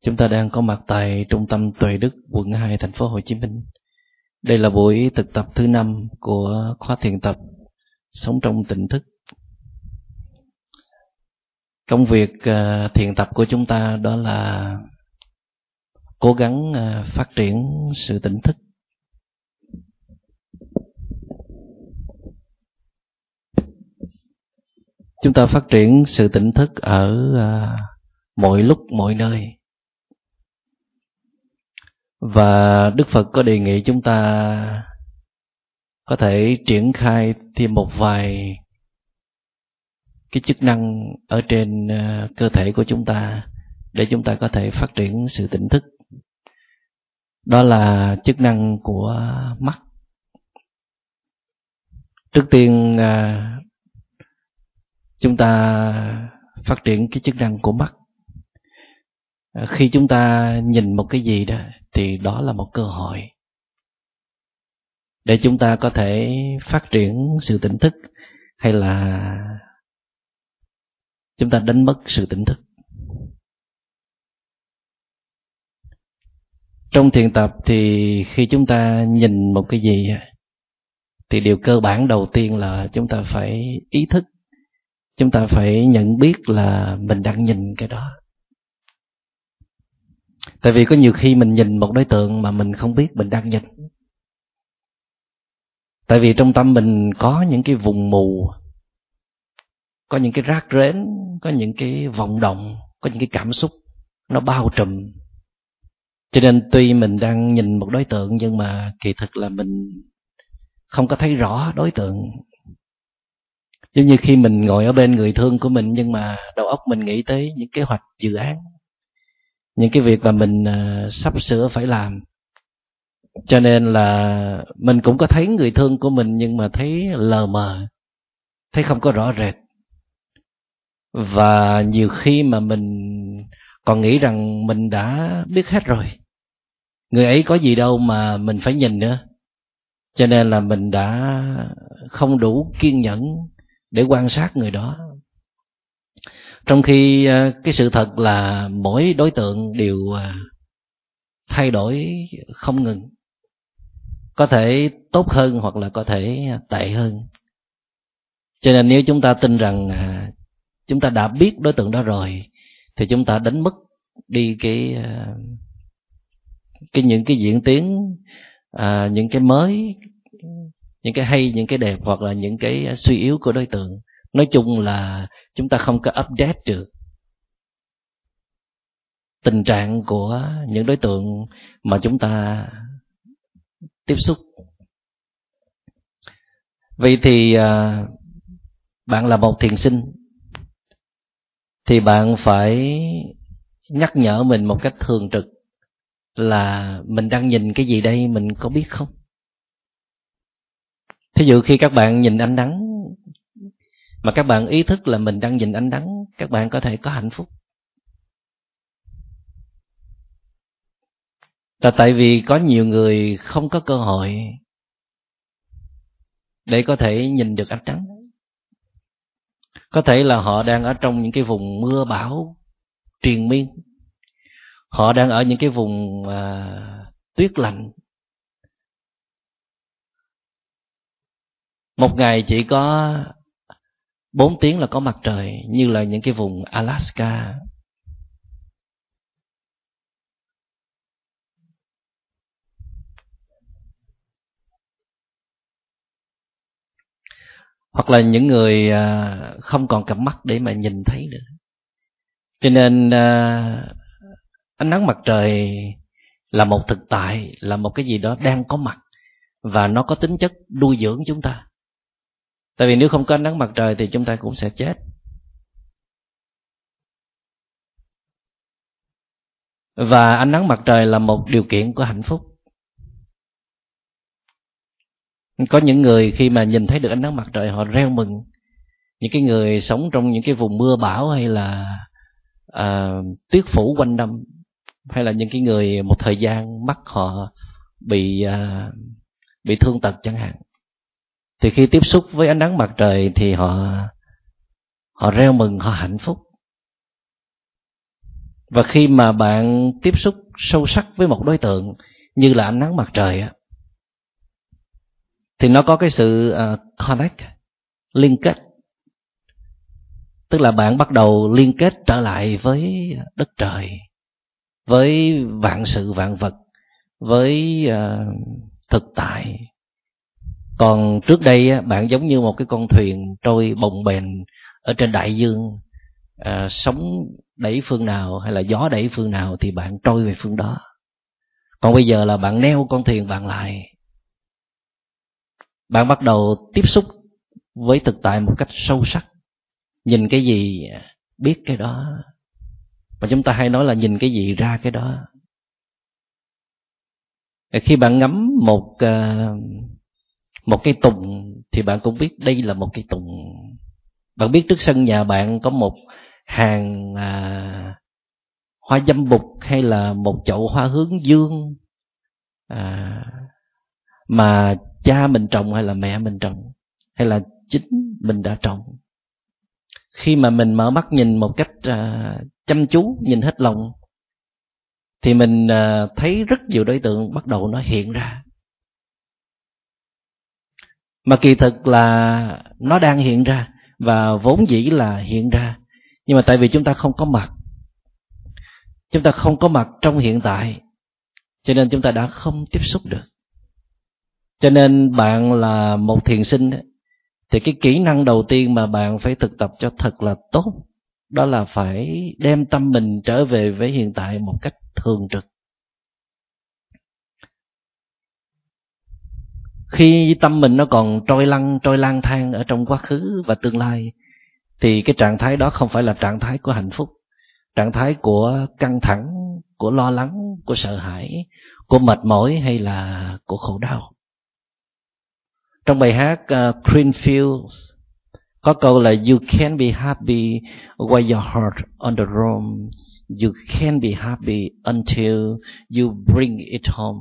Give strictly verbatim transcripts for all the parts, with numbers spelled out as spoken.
Chúng ta đang có mặt tại Trung tâm Tuệ Đức, quận hai, thành phố Hồ Chí Minh. Đây là buổi thực tập thứ năm của khóa thiền tập Sống trong tỉnh thức. Công việc uh, thiền tập của chúng ta đó là cố gắng uh, phát triển sự tỉnh thức. Chúng ta phát triển sự tỉnh thức ở uh, mọi lúc, mọi nơi. Và Đức Phật có đề nghị chúng ta có thể triển khai thêm một vài cái chức năng ở trên uh, cơ thể của chúng ta để chúng ta có thể phát triển sự tỉnh thức. Đó là chức năng của mắt. Trước tiên uh, chúng ta phát triển cái chức năng của mắt. Uh, khi chúng ta nhìn một cái gì đó thì đó là một cơ hội để chúng ta có thể phát triển sự tỉnh thức, hay là chúng ta đánh mất sự tỉnh thức. Trong thiền tập thì khi chúng ta nhìn một cái gì thì điều cơ bản đầu tiên là chúng ta phải ý thức, chúng ta phải nhận biết là mình đang nhìn cái đó. Tại vì có nhiều khi mình nhìn một đối tượng mà mình không biết mình đang nhìn. Tại vì trong tâm mình có những cái vùng mù, có những cái rác rến, có những cái vọng động, có những cái cảm xúc nó bao trùm. Cho nên tuy mình đang nhìn một đối tượng nhưng mà kỳ thực là mình không có thấy rõ đối tượng. Giống như khi mình ngồi ở bên người thương của mình nhưng mà đầu óc mình nghĩ tới những kế hoạch dự án, những cái việc mà mình uh, sắp sửa phải làm. Cho nên là mình cũng có thấy người thương của mình nhưng mà thấy lờ mờ, thấy không có rõ rệt. Và nhiều khi mà mình còn nghĩ rằng mình đã biết hết rồi, người ấy có gì đâu mà mình phải nhìn nữa. Cho nên là mình đã không đủ kiên nhẫn để quan sát người đó. Trong khi cái sự thật là mỗi đối tượng đều thay đổi không ngừng, có thể tốt hơn hoặc là có thể tệ hơn. Cho nên nếu chúng ta tin rằng chúng ta đã biết đối tượng đó rồi thì chúng ta đánh mất đi cái cái những cái diễn tiến, à, những cái mới, những cái hay, những cái đẹp, hoặc là những cái suy yếu của đối tượng. Nói chung là chúng ta không có update được tình trạng của những đối tượng mà chúng ta tiếp xúc. Vậy thì à, bạn là một thiền sinh thì bạn phải nhắc nhở mình một cách thường trực là mình đang nhìn cái gì đây, mình có biết không? Thí dụ khi các bạn nhìn ánh nắng mà các bạn ý thức là mình đang nhìn ánh nắng, các bạn có thể có hạnh phúc. Là tại vì có nhiều người không có cơ hội để có thể nhìn được ánh nắng. Có thể là họ đang ở trong những cái vùng mưa bão triền miên, họ đang ở những cái vùng à, tuyết lạnh. Một ngày chỉ có bốn tiếng là có mặt trời, như là những cái vùng Alaska. Hoặc là những người à, không còn cặp mắt để mà nhìn thấy nữa. Cho nên à, ánh nắng mặt trời là một thực tại, là một cái gì đó đang có mặt, và nó có tính chất nuôi dưỡng chúng ta. Tại vì nếu không có ánh nắng mặt trời thì chúng ta cũng sẽ chết. Và ánh nắng mặt trời là một điều kiện của hạnh phúc. Có những người khi mà nhìn thấy được ánh nắng mặt trời họ reo mừng. Những cái người sống trong những cái vùng mưa bão hay là à, tuyết phủ quanh năm, hay là những cái người một thời gian mắt họ bị à, bị thương tật chẳng hạn, thì khi tiếp xúc với ánh nắng mặt trời thì họ họ reo mừng, họ hạnh phúc. Và khi mà bạn tiếp xúc sâu sắc với một đối tượng như là ánh nắng mặt trời á, thì nó có cái sự uh, connect, liên kết. Tức là bạn bắt đầu liên kết trở lại với đất trời, với vạn sự vạn vật, với uh, thực tại. Còn trước đây bạn giống như một cái con thuyền trôi bồng bềnh ở trên đại dương, à, sóng đẩy phương nào hay là gió đẩy phương nào thì bạn trôi về phương đó. Còn bây giờ là bạn neo con thuyền bạn lại, bạn bắt đầu tiếp xúc với thực tại một cách sâu sắc. Nhìn cái gì biết cái đó, và chúng ta hay nói là nhìn cái gì ra cái đó. Khi bạn ngắm một uh, một cây tùng thì bạn cũng biết đây là một cây tùng. Bạn biết trước sân nhà bạn có một hàng à, hoa dâm bụt hay là một chậu hoa hướng dương à, mà cha mình trồng hay là mẹ mình trồng hay là chính mình đã trồng. Khi mà mình mở mắt nhìn một cách à, chăm chú, nhìn hết lòng, thì mình à, thấy rất nhiều đối tượng bắt đầu nó hiện ra. Mà kỳ thực là nó đang hiện ra và vốn dĩ là hiện ra. Nhưng mà tại vì chúng ta không có mặt, chúng ta không có mặt trong hiện tại, cho nên chúng ta đã không tiếp xúc được. Cho nên bạn là một thiền sinh thì cái kỹ năng đầu tiên mà bạn phải thực tập cho thật là tốt, đó là phải đem tâm mình trở về với hiện tại một cách thường trực. Khi tâm mình nó còn trôi lăn, trôi lang thang ở trong quá khứ và tương lai, thì cái trạng thái đó không phải là trạng thái của hạnh phúc. Trạng thái của căng thẳng, của lo lắng, của sợ hãi, của mệt mỏi hay là của khổ đau. Trong bài hát uh, Greenfields có câu là You can't be happy while your heart on the roam. You can't be happy until you bring it home.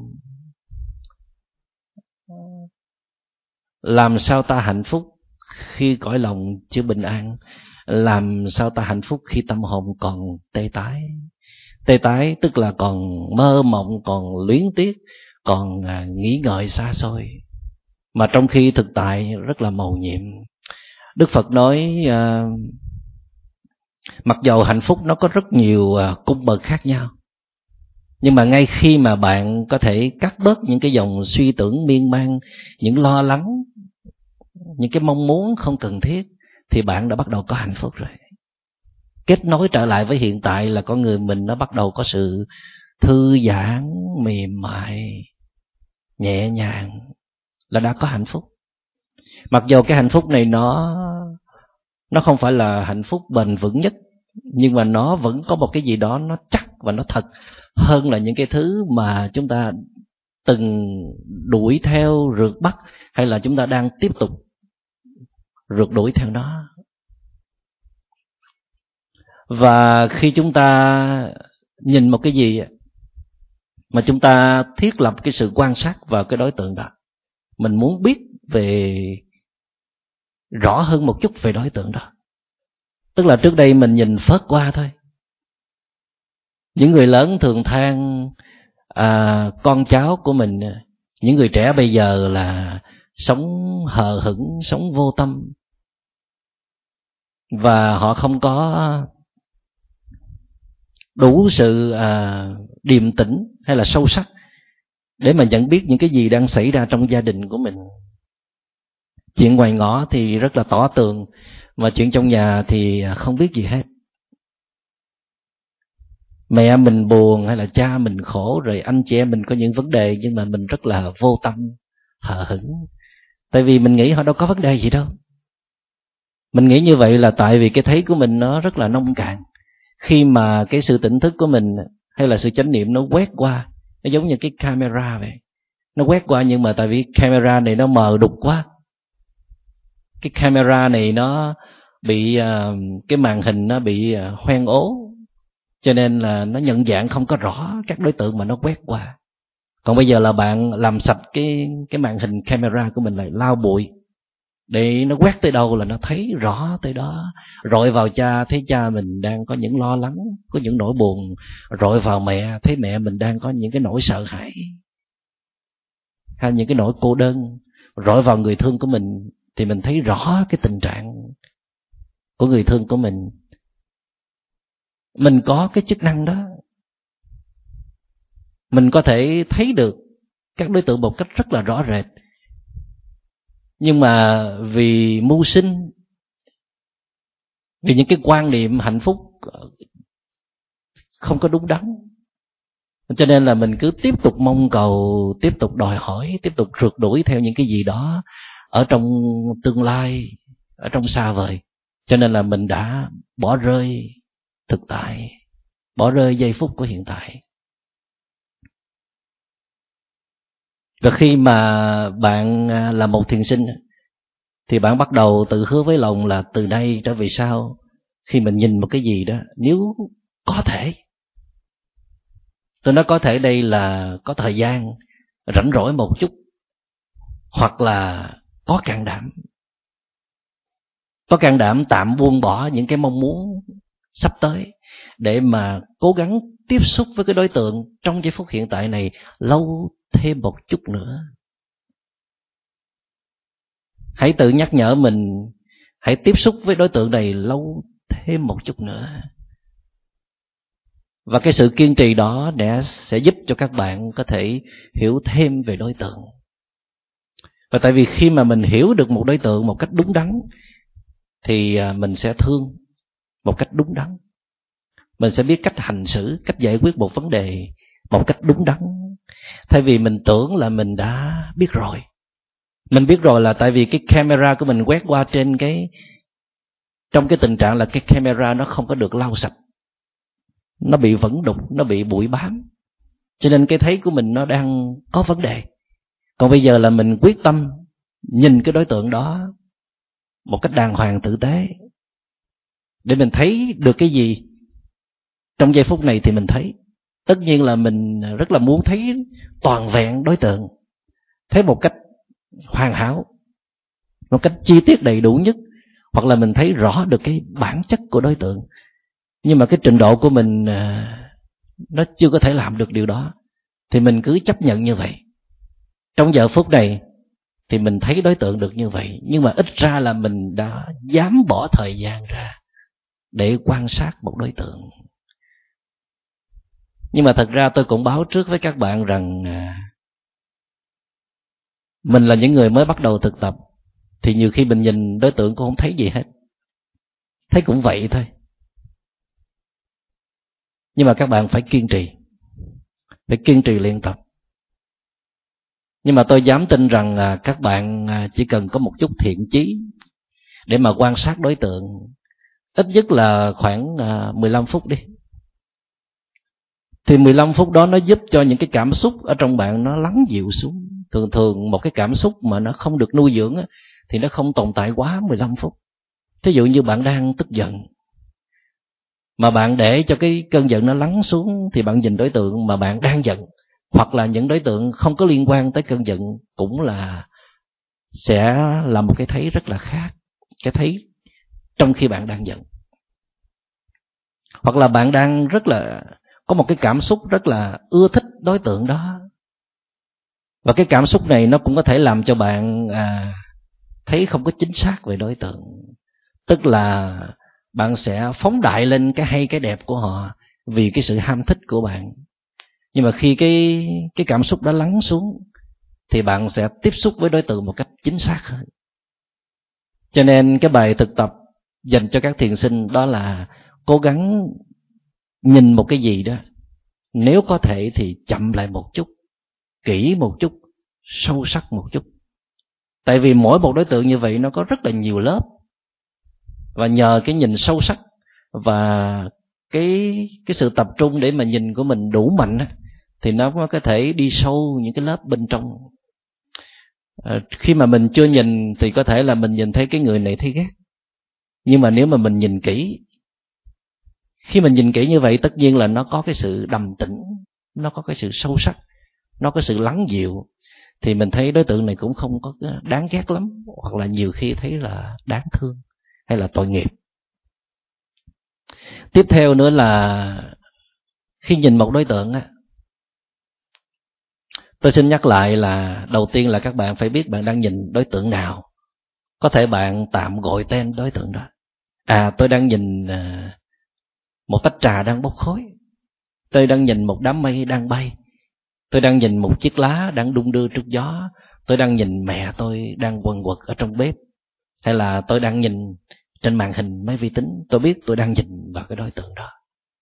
Làm sao ta hạnh phúc khi cõi lòng chưa bình an? Làm sao ta hạnh phúc khi tâm hồn còn tê tái? Tê tái tức là còn mơ mộng, còn luyến tiếc, còn à, nghĩ ngợi xa xôi. Mà trong khi thực tại rất là mầu nhiệm. Đức Phật nói à, mặc dầu hạnh phúc nó có rất nhiều à, cung bậc khác nhau, nhưng mà ngay khi mà bạn có thể cắt bớt những cái dòng suy tưởng miên man, những lo lắng, những cái mong muốn không cần thiết, thì bạn đã bắt đầu có hạnh phúc rồi. Kết nối trở lại với hiện tại là con người mình nó bắt đầu có sự thư giãn, mềm mại, nhẹ nhàng, là đã có hạnh phúc. Mặc dù cái hạnh phúc này nó nó không phải là hạnh phúc bền vững nhất, nhưng mà nó vẫn có một cái gì đó nó chắc và nó thật hơn là những cái thứ mà chúng ta từng đuổi theo, rượt bắt, hay là chúng ta đang tiếp tục rượt đuổi theo nó. Và khi chúng ta nhìn một cái gì mà chúng ta thiết lập cái sự quan sát vào cái đối tượng đó, mình muốn biết về rõ hơn một chút về đối tượng đó. Tức là trước đây mình nhìn phớt qua thôi. Những người lớn thường than à, con cháu của mình, những người trẻ bây giờ là sống hờ hững, sống vô tâm, và họ không có đủ sự à, điềm tĩnh hay là sâu sắc để mà nhận biết những cái gì đang xảy ra trong gia đình của mình. Chuyện ngoài ngõ thì rất là tỏ tường, mà chuyện trong nhà thì không biết gì hết. Mẹ mình buồn hay là cha mình khổ, rồi anh chị em mình có những vấn đề, nhưng mà mình rất là vô tâm, hờ hững. Tại vì mình nghĩ họ đâu có vấn đề gì đâu. Mình nghĩ như vậy là tại vì cái thấy của mình nó rất là nông cạn. Khi mà cái sự tỉnh thức của mình hay là sự chánh niệm nó quét qua, nó giống như cái camera vậy. Nó quét qua, nhưng mà tại vì camera này nó mờ đục quá. Cái camera này nó bị uh, cái màn hình nó bị uh, hoen ố, cho nên là nó nhận dạng không có rõ các đối tượng mà nó quét qua. Còn bây giờ là bạn làm sạch cái cái màn hình camera của mình lại, lau bụi để nó quét tới đâu là nó thấy rõ tới đó. Rọi vào cha, thấy cha mình đang có những lo lắng, có những nỗi buồn. Rọi vào mẹ, thấy mẹ mình đang có những cái nỗi sợ hãi hay những cái nỗi cô đơn. Rọi vào người thương của mình thì mình thấy rõ cái tình trạng của người thương của mình. Mình có cái chức năng đó, mình có thể thấy được các đối tượng một cách rất là rõ rệt. Nhưng mà vì mưu sinh, vì những cái quan niệm hạnh phúc không có đúng đắn, cho nên là mình cứ tiếp tục mong cầu, tiếp tục đòi hỏi, tiếp tục rượt đuổi theo những cái gì đó ở trong tương lai, ở trong xa vời. Cho nên là mình đã bỏ rơi thực tại, bỏ rơi giây phút của hiện tại. Và khi mà bạn là một thiền sinh thì bạn bắt đầu tự hứa với lòng là từ nay trở về sau, khi mình nhìn một cái gì đó, nếu có thể, tôi nói có thể đây là có thời gian rảnh rỗi một chút, hoặc là có can đảm, có can đảm tạm buông bỏ những cái mong muốn sắp tới để mà cố gắng tiếp xúc với cái đối tượng trong giây phút hiện tại này lâu thêm một chút nữa. Hãy tự nhắc nhở mình, hãy tiếp xúc với đối tượng này lâu thêm một chút nữa. Và cái sự kiên trì đó để sẽ giúp cho các bạn có thể hiểu thêm về đối tượng. Và tại vì khi mà mình hiểu được một đối tượng một cách đúng đắn thì mình sẽ thương một cách đúng đắn. Mình sẽ biết cách hành xử, cách giải quyết một vấn đề một cách đúng đắn. Thay vì mình tưởng là mình đã biết rồi. Mình biết rồi là tại vì cái camera của mình quét qua trên cái, trong cái tình trạng là cái camera nó không có được lau sạch, nó bị vẩn đục, nó bị bụi bám, cho nên cái thấy của mình nó đang có vấn đề. Còn bây giờ là mình quyết tâm nhìn cái đối tượng đó một cách đàng hoàng tử tế, để mình thấy được cái gì trong giây phút này thì mình thấy. Tất nhiên là mình rất là muốn thấy toàn vẹn đối tượng, thấy một cách hoàn hảo, một cách chi tiết đầy đủ nhất, hoặc là mình thấy rõ được cái bản chất của đối tượng. Nhưng mà cái trình độ của mình nó chưa có thể làm được điều đó, thì mình cứ chấp nhận như vậy. Trong giờ phút này thì mình thấy đối tượng được như vậy, nhưng mà ít ra là mình đã dám bỏ thời gian ra để quan sát một đối tượng. Nhưng mà thật ra tôi cũng báo trước với các bạn rằng mình là những người mới bắt đầu thực tập, thì nhiều khi mình nhìn đối tượng cũng không thấy gì hết, thấy cũng vậy thôi. Nhưng mà các bạn phải kiên trì, phải kiên trì luyện tập. Nhưng mà tôi dám tin rằng các bạn chỉ cần có một chút thiện chí để mà quan sát đối tượng, ít nhất là khoảng mười lăm phút đi. Thì mười lăm phút đó nó giúp cho những cái cảm xúc ở trong bạn nó lắng dịu xuống. Thường thường một cái cảm xúc mà nó không được nuôi dưỡng thì nó không tồn tại quá mười lăm phút. Thí dụ như bạn đang tức giận, mà bạn để cho cái cơn giận nó lắng xuống, thì bạn nhìn đối tượng mà bạn đang giận, hoặc là những đối tượng không có liên quan tới cơn giận, cũng là sẽ là một cái thấy rất là khác, cái thấy trong khi bạn đang giận. Hoặc là bạn đang rất là có một cái cảm xúc rất là ưa thích đối tượng đó, và cái cảm xúc này nó cũng có thể làm cho bạn à, thấy không có chính xác về đối tượng. Tức là bạn sẽ phóng đại lên cái hay cái đẹp của họ vì cái sự ham thích của bạn. Nhưng mà khi cái, cái cảm xúc đó lắng xuống thì bạn sẽ tiếp xúc với đối tượng một cách chính xác hơn. Cho nên cái bài thực tập dành cho các thiền sinh đó là cố gắng nhìn một cái gì đó, nếu có thể thì chậm lại một chút, kỹ một chút, sâu sắc một chút. Tại vì mỗi một đối tượng như vậy nó có rất là nhiều lớp, và nhờ cái nhìn sâu sắc và cái cái sự tập trung để mà nhìn của mình đủ mạnh thì nó có thể đi sâu những cái lớp bên trong. À, khi mà mình chưa nhìn thì có thể là mình nhìn thấy cái người này thấy ghét, nhưng mà nếu mà mình nhìn kỹ, khi mình nhìn kỹ như vậy, tất nhiên là nó có cái sự đầm tĩnh, nó có cái sự sâu sắc, nó có sự lắng dịu. thì mình thấy đối tượng này cũng không có đáng ghét lắm, hoặc là nhiều khi thấy là đáng thương hay là tội nghiệp. Tiếp theo nữa là khi nhìn một đối tượng á, tôi xin nhắc lại là đầu tiên là các bạn phải biết bạn đang nhìn đối tượng nào. Có thể bạn tạm gọi tên đối tượng đó. À, tôi đang nhìn một tách trà đang bốc khói. Tôi đang nhìn một đám mây đang bay. Tôi đang nhìn một chiếc lá đang đung đưa trước gió. Tôi đang nhìn mẹ tôi đang quần quật ở trong bếp. Hay là tôi đang nhìn trên màn hình máy vi tính. Tôi biết tôi đang nhìn vào cái đối tượng đó.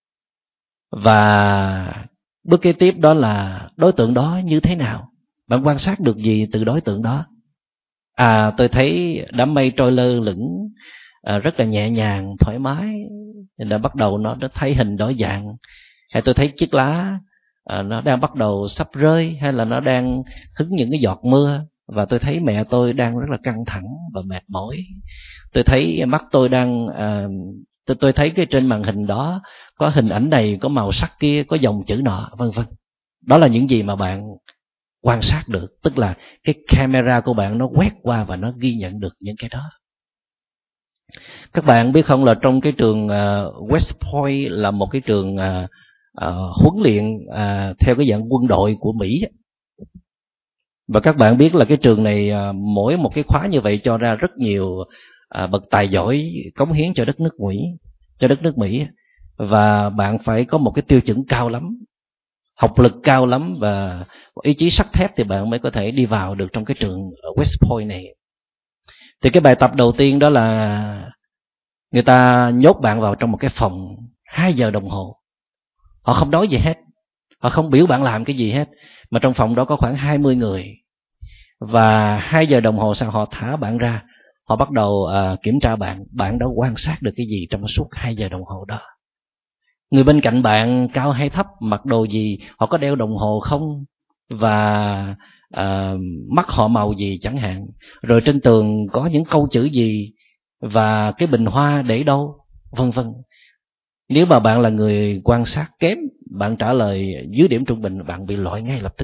Và bước kế tiếp đó là đối tượng đó như thế nào? Bạn quan sát được gì từ đối tượng đó? À, tôi thấy đám mây trôi lơ lửng à, rất là nhẹ nhàng, thoải mái. Là bắt đầu nó đã thấy hình đổi dạng. Hay tôi thấy chiếc lá à, nó đang bắt đầu sắp rơi, hay là nó đang hứng những cái giọt mưa. Và tôi thấy mẹ tôi đang rất là căng thẳng và mệt mỏi. Tôi thấy mắt tôi đang à, tôi, tôi thấy cái trên màn hình đó có hình ảnh này, có màu sắc kia, có dòng chữ nọ, vân vân. Đó là những gì mà bạn quan sát được, tức là cái camera của bạn nó quét qua và nó ghi nhận được những cái đó. Các bạn biết không là trong cái trường uh, West Point là một cái trường uh, uh, huấn luyện uh, theo cái dạng quân đội của Mỹ. Và các bạn biết là cái trường này uh, mỗi một cái khóa như vậy cho ra rất nhiều uh, bậc tài giỏi cống hiến cho đất nước Mỹ, cho đất nước Mỹ. Và bạn phải có một cái tiêu chuẩn cao lắm, học lực cao lắm và ý chí sắt thép thì bạn mới có thể đi vào được trong cái trường West Point này. Thì cái bài tập đầu tiên đó là người ta nhốt bạn vào trong một cái phòng hai giờ đồng hồ. Họ không nói gì hết, họ không biểu bạn làm cái gì hết, mà trong phòng đó có khoảng hai mươi người. Và hai giờ đồng hồ sau họ thả bạn ra. Họ bắt đầu uh, kiểm tra bạn, bạn đã quan sát được cái gì trong suốt hai giờ đồng hồ đó. Người bên cạnh bạn cao hay thấp, mặc đồ gì, họ có đeo đồng hồ không, và uh, mắt họ màu gì chẳng hạn. Rồi trên tường có những câu chữ gì, và cái bình hoa để đâu, vân vân. Nếu mà bạn là người quan sát kém, bạn trả lời dưới điểm trung bình, bạn bị loại ngay lập tức.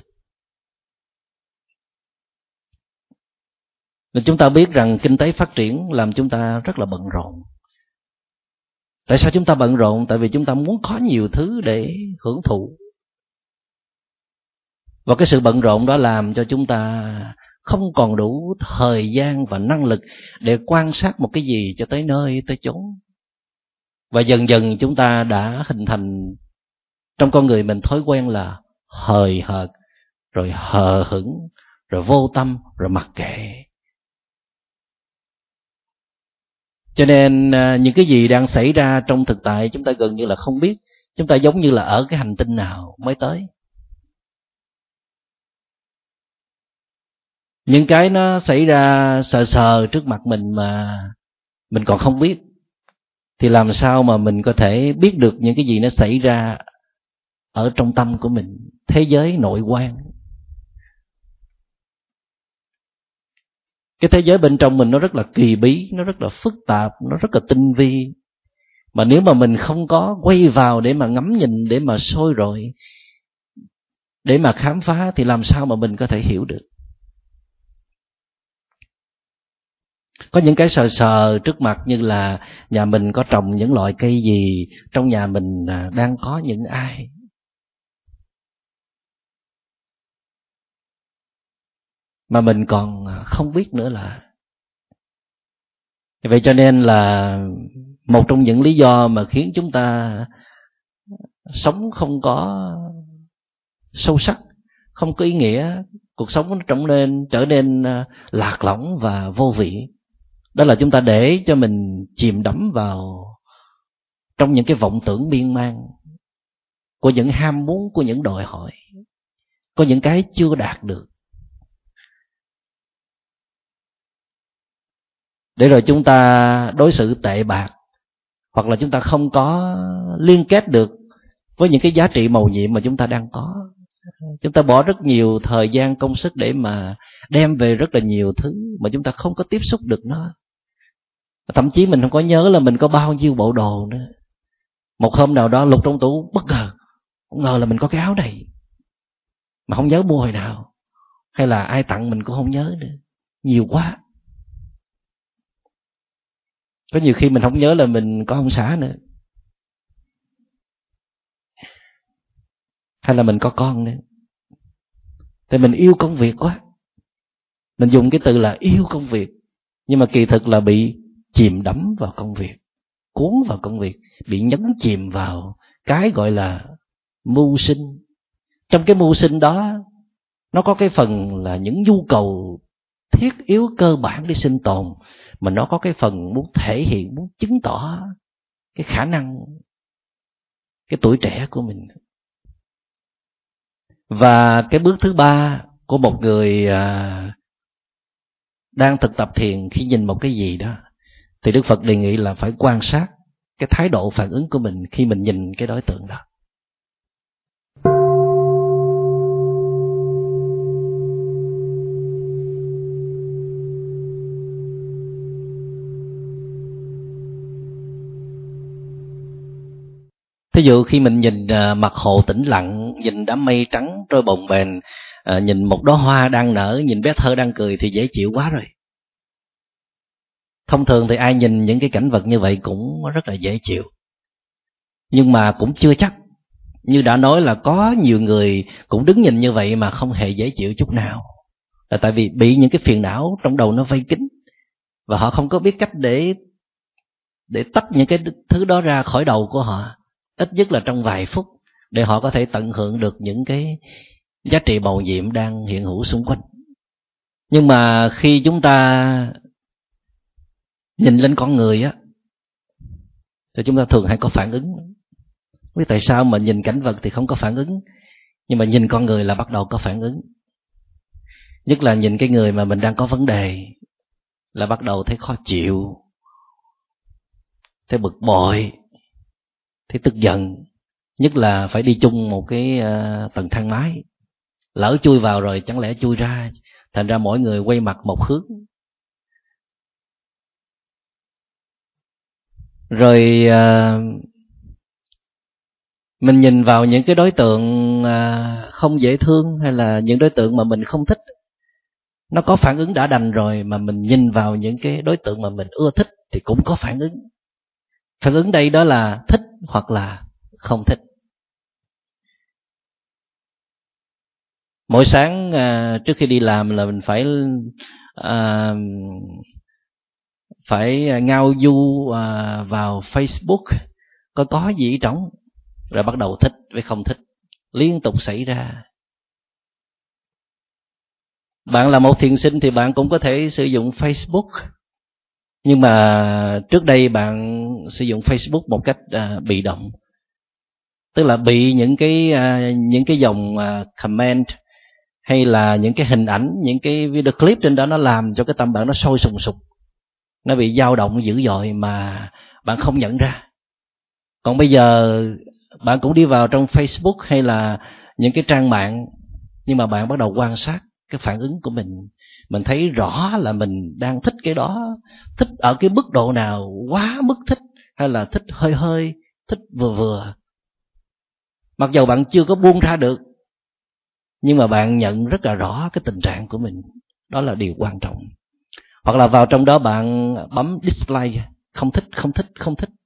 Nên chúng ta biết rằng kinh tế phát triển làm chúng ta rất là bận rộn. Tại sao chúng ta bận rộn? Tại vì chúng ta muốn có nhiều thứ để hưởng thụ. Và cái sự bận rộn đó làm cho chúng ta không còn đủ thời gian và năng lực để quan sát một cái gì cho tới nơi, tới chốn. Và dần dần chúng ta đã hình thành trong con người mình thói quen là hời hợt, rồi hờ hững, rồi vô tâm, rồi mặc kệ. Cho nên những cái gì đang xảy ra trong thực tại chúng ta gần như là không biết. Chúng ta giống như là ở cái hành tinh nào mới tới. Những cái nó xảy ra sờ sờ trước mặt mình mà mình còn không biết, thì làm sao mà mình có thể biết được những cái gì nó xảy ra ở trong tâm của mình, thế giới nội quan. Cái thế giới bên trong mình nó rất là kỳ bí, nó rất là phức tạp, nó rất là tinh vi. Mà nếu mà mình không có quay vào để mà ngắm nhìn, để mà soi rọi, để mà khám phá, thì làm sao mà mình có thể hiểu được. Có những cái sờ sờ trước mặt, như là nhà mình có trồng những loại cây gì, trong nhà mình đang có những ai. Mà mình còn không biết nữa là. Vậy cho nên là một trong những lý do mà khiến chúng ta sống không có sâu sắc, không có ý nghĩa, cuộc sống nó trở nên, trở nên lạc lõng và vô vị, đó là chúng ta để cho mình chìm đắm vào trong những cái vọng tưởng miên man của những ham muốn, của những đòi hỏi, có những cái chưa đạt được. Để rồi chúng ta đối xử tệ bạc, hoặc là chúng ta không có liên kết được với những cái giá trị mầu nhiệm mà chúng ta đang có. Chúng ta bỏ rất nhiều thời gian công sức để mà đem về rất là nhiều thứ mà chúng ta không có tiếp xúc được nó. Thậm chí mình không có nhớ là mình có bao nhiêu bộ đồ nữa. Một hôm nào đó lục trong tủ bất ngờ, không ngờ là mình có cái áo này mà không nhớ mua hồi nào. hay là ai tặng mình cũng không nhớ nữa, nhiều quá. Có nhiều khi mình không nhớ là mình có ông xã nữa, hay là mình có con nữa. Tại mình yêu công việc quá, mình dùng cái từ là yêu công việc, nhưng mà kỳ thực là bị chìm đắm vào công việc, cuốn vào công việc, bị nhấn chìm vào cái gọi là mưu sinh. Trong cái mưu sinh đó, nó có cái phần là những nhu cầu thiết yếu cơ bản để sinh tồn, mà nó có cái phần muốn thể hiện, muốn chứng tỏ cái khả năng, cái tuổi trẻ của mình. Và cái bước thứ ba của một người à, đang thực tập thiền khi nhìn một cái gì đó, thì Đức Phật đề nghị là phải quan sát cái thái độ phản ứng của mình khi mình nhìn cái đối tượng đó. Thí dụ khi mình nhìn mặt hồ tĩnh lặng, nhìn đám mây trắng trôi bồng bềnh, nhìn một đóa hoa đang nở, nhìn bé thơ đang cười thì dễ chịu quá rồi. Thông thường thì ai nhìn những cái cảnh vật như vậy cũng rất là dễ chịu. Nhưng mà cũng chưa chắc. Như đã nói là có nhiều người cũng đứng nhìn như vậy mà không hề dễ chịu chút nào. Là tại vì bị những cái phiền não trong đầu nó vây kín, và họ không có biết cách để để tách những cái thứ đó ra khỏi đầu của họ, ít nhất là trong vài phút, để họ có thể tận hưởng được những cái giá trị màu nhiệm đang hiện hữu xung quanh. Nhưng mà khi chúng ta nhìn lên con người á, thì chúng ta thường hay có phản ứng. Không biết tại sao mà nhìn cảnh vật thì không có phản ứng, nhưng mà nhìn con người là bắt đầu có phản ứng. Nhất là nhìn cái người mà mình đang có vấn đề là bắt đầu thấy khó chịu, thấy bực bội, thấy tức giận. Nhất là phải đi chung một cái uh, tầng thang máy, lỡ chui vào rồi chẳng lẽ chui ra, thành ra mỗi người quay mặt một hướng. Rồi uh, mình nhìn vào những cái đối tượng uh, không dễ thương, hay là những đối tượng mà mình không thích, nó có phản ứng đã đành rồi, mà mình nhìn vào những cái đối tượng mà mình ưa thích thì cũng có phản ứng. Phản ứng đây đó là thích hoặc là không thích. Mỗi sáng à, trước khi đi làm là mình phải à, phải ngao du à, vào Facebook có có gì trống, rồi bắt đầu thích với không thích liên tục xảy ra. Bạn là một thiền sinh thì bạn cũng có thể sử dụng Facebook, nhưng mà trước đây bạn sử dụng Facebook một cách à, bị động, tức là bị những cái à, những cái dòng à, comment hay là những cái hình ảnh, những cái video clip trên đó nó làm cho cái tâm bạn nó sôi sùng sục, nó bị dao động dữ dội mà bạn không nhận ra. Còn bây giờ bạn cũng đi vào trong Facebook hay là những cái trang mạng, nhưng mà bạn bắt đầu quan sát cái phản ứng của mình. Mình thấy rõ là mình đang thích cái đó, thích ở cái mức độ nào, quá mức thích hay là thích hơi hơi, thích vừa vừa. Mặc dầu bạn chưa có buông ra được, nhưng mà bạn nhận rất là rõ cái tình trạng của mình. Đó là điều quan trọng. Hoặc là vào trong đó bạn bấm dislike, không thích, không thích, không thích,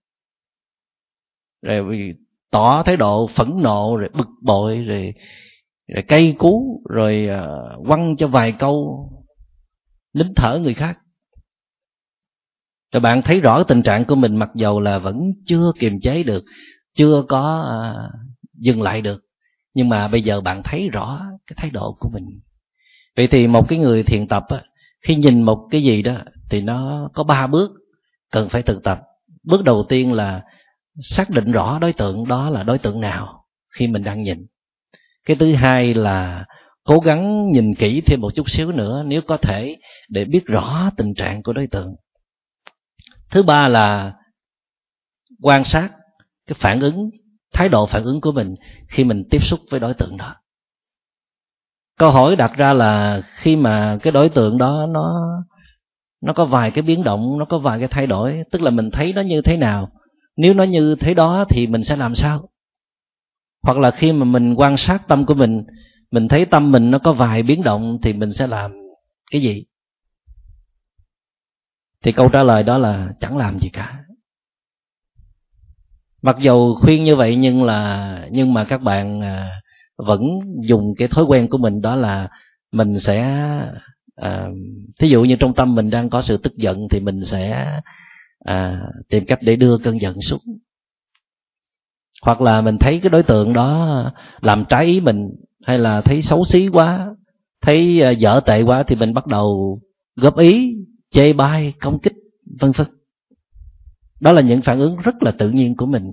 rồi tỏ thái độ phẫn nộ, rồi bực bội, rồi, rồi cay cú, rồi uh, quăng cho vài câu, nín thở người khác. Rồi bạn thấy rõ tình trạng của mình, mặc dầu là vẫn chưa kiềm chế được, chưa có uh, dừng lại được, nhưng mà bây giờ bạn thấy rõ cái thái độ của mình. Vậy thì một cái người thiền tập á, khi nhìn một cái gì đó thì nó có ba bước cần phải thực tập. Bước đầu tiên là xác định rõ đối tượng đó là đối tượng nào khi mình đang nhìn. Cái thứ hai là cố gắng nhìn kỹ thêm một chút xíu nữa nếu có thể, để biết rõ tình trạng của đối tượng. Thứ ba là quan sát cái phản ứng, thái độ phản ứng của mình khi mình tiếp xúc với đối tượng đó. Câu hỏi đặt ra là khi mà cái đối tượng đó nó nó có vài cái biến động, nó có vài cái thay đổi, tức là mình thấy nó như thế nào. Nếu nó như thế đó thì mình sẽ làm sao? Hoặc là khi mà mình quan sát tâm của mình, mình thấy tâm mình nó có vài biến động thì mình sẽ làm cái gì? Thì câu trả lời đó là chẳng làm gì cả. Mặc dù khuyên như vậy nhưng là nhưng mà các bạn vẫn dùng cái thói quen của mình, đó là mình sẽ à, thí dụ như trong tâm mình đang có sự tức giận thì mình sẽ à, tìm cách để đưa cơn giận xuống. Hoặc là mình thấy cái đối tượng đó làm trái ý mình, hay là thấy xấu xí quá, thấy dở tệ quá, thì mình bắt đầu góp ý, chê bai, công kích, vân vân. Đó là những phản ứng rất là tự nhiên của mình.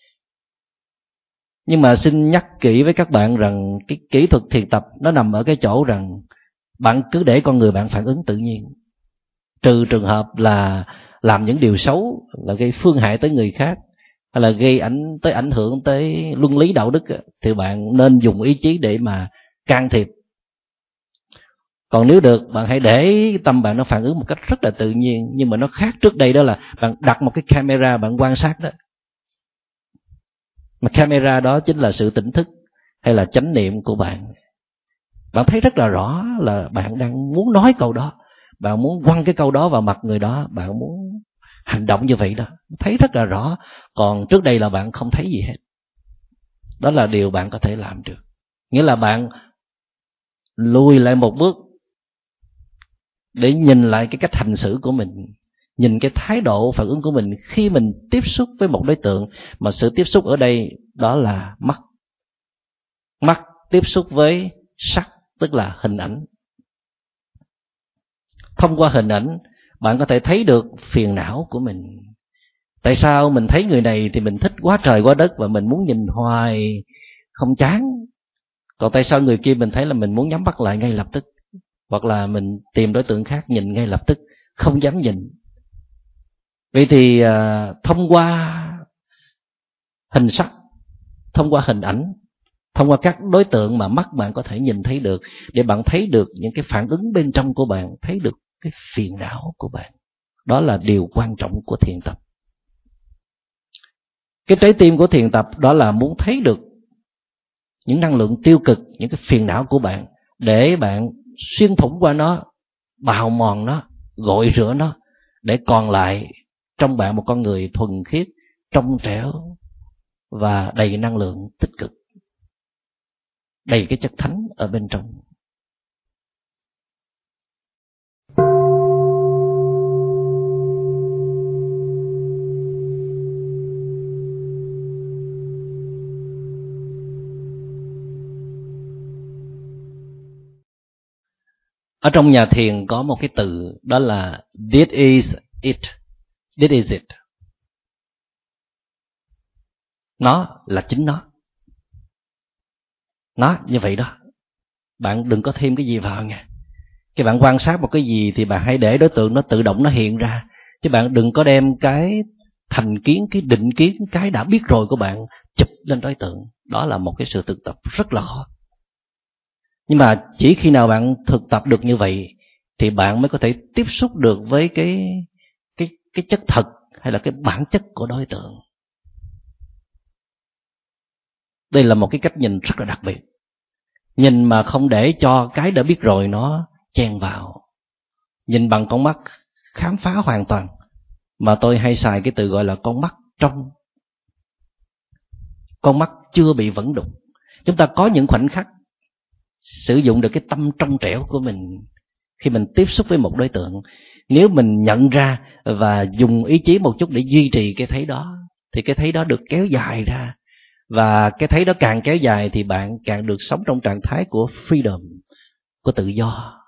Nhưng mà xin nhắc kỹ với các bạn rằng cái kỹ thuật thiền tập nó nằm ở cái chỗ rằng bạn cứ để con người bạn phản ứng tự nhiên. Trừ trường hợp là làm những điều xấu, là gây phương hại tới người khác, hay là gây ảnh tới ảnh hưởng tới luân lý đạo đức, thì bạn nên dùng ý chí để mà can thiệp. Còn nếu được, bạn hãy để tâm bạn nó phản ứng một cách rất là tự nhiên. Nhưng mà nó khác trước đây, đó là bạn đặt một cái camera, bạn quan sát đó. Mà camera đó chính là sự tỉnh thức hay là chánh niệm của bạn. Bạn thấy rất là rõ là bạn đang muốn nói câu đó, bạn muốn quăng cái câu đó vào mặt người đó, bạn muốn hành động như vậy đó, thấy rất là rõ. Còn trước đây là bạn không thấy gì hết. Đó là điều bạn có thể làm được. Nghĩa là bạn lùi lại một bước để nhìn lại cái cách hành xử của mình, nhìn cái thái độ phản ứng của mình khi mình tiếp xúc với một đối tượng. Mà sự tiếp xúc ở đây đó là mắt. Mắt tiếp xúc với sắc, tức là hình ảnh. Thông qua hình ảnh, bạn có thể thấy được phiền não của mình. Tại sao mình thấy người này thì mình thích quá trời quá đất và mình muốn nhìn hoài không chán, còn tại sao người kia mình thấy là mình muốn nhắm mắt lại ngay lập tức, hoặc là mình tìm đối tượng khác nhìn ngay lập tức, không dám nhìn. Vậy thì à, thông qua hình sắc, thông qua hình ảnh, thông qua các đối tượng mà mắt bạn có thể nhìn thấy được, để bạn thấy được những cái phản ứng bên trong của bạn, thấy được cái phiền não của bạn. Đó là điều quan trọng của thiền tập. Cái trái tim của thiền tập đó là muốn thấy được những năng lượng tiêu cực, những cái phiền não của bạn, để bạn xuyên thủng qua nó, bào mòn nó, gội rửa nó, để còn lại trong bạn một con người thuần khiết, trong trẻo và đầy năng lượng tích cực, đầy cái chất thánh ở bên trong. Ở trong nhà thiền có một cái từ đó là this is it. This is it. Nó là chính nó. Nó như vậy đó. Bạn đừng có thêm cái gì vào nha. Khi bạn quan sát một cái gì thì bạn hãy để đối tượng nó tự động nó hiện ra. Chứ bạn đừng có đem cái thành kiến, cái định kiến, cái đã biết rồi của bạn chụp lên đối tượng. Đó là một cái sự thực tập rất là khó. Nhưng mà chỉ khi nào bạn thực tập được như vậy thì bạn mới có thể tiếp xúc được với cái cái cái chất thật hay là cái bản chất của đối tượng. Đây là một cái cách nhìn rất là đặc biệt. Nhìn mà không để cho cái đã biết rồi nó chen vào. Nhìn bằng con mắt khám phá hoàn toàn. Mà tôi hay xài cái từ gọi là con mắt trong. Con mắt chưa bị vẫn đục. Chúng ta có những khoảnh khắc sử dụng được cái tâm trong trẻo của mình khi mình tiếp xúc với một đối tượng. Nếu mình nhận ra và dùng ý chí một chút để duy trì cái thấy đó, thì cái thấy đó được kéo dài ra. Và cái thấy đó càng kéo dài thì bạn càng được sống trong trạng thái của freedom, của tự do.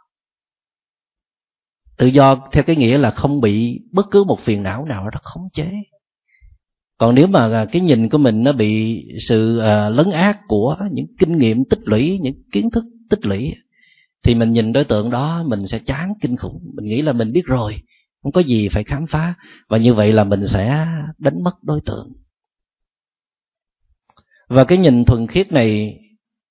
Tự do theo cái nghĩa là không bị bất cứ một phiền não nào đó khống chế. Còn nếu mà cái nhìn của mình nó bị sự lấn át của những kinh nghiệm tích lũy, những kiến thức tích lũy, thì mình nhìn đối tượng đó mình sẽ chán kinh khủng. Mình nghĩ là mình biết rồi, không có gì phải khám phá. Và như vậy là mình sẽ đánh mất đối tượng. Và cái nhìn thuần khiết này,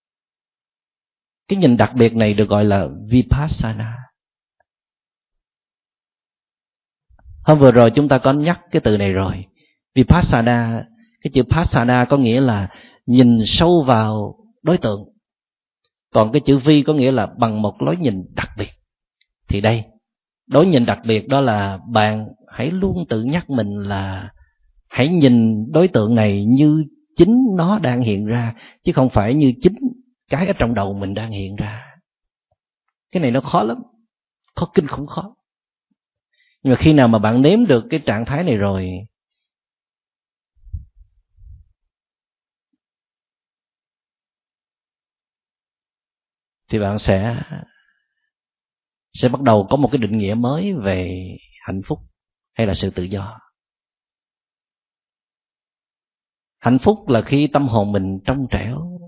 cái nhìn đặc biệt này được gọi là Vipassana. Hôm vừa rồi chúng ta có nhắc cái từ này rồi. Vipassana, cái chữ Passana có nghĩa là nhìn sâu vào đối tượng. Còn cái chữ vi có nghĩa là bằng một lối nhìn đặc biệt. Thì đây, đối nhìn đặc biệt đó là bạn hãy luôn tự nhắc mình là hãy nhìn đối tượng này như chính nó đang hiện ra, chứ không phải như chính cái ở trong đầu mình đang hiện ra. Cái này nó khó lắm, khó kinh khủng khó. Nhưng mà khi nào mà bạn nếm được cái trạng thái này rồi, thì bạn sẽ sẽ bắt đầu có một cái định nghĩa mới về hạnh phúc hay là sự tự do. Hạnh phúc là khi tâm hồn mình trong trẻo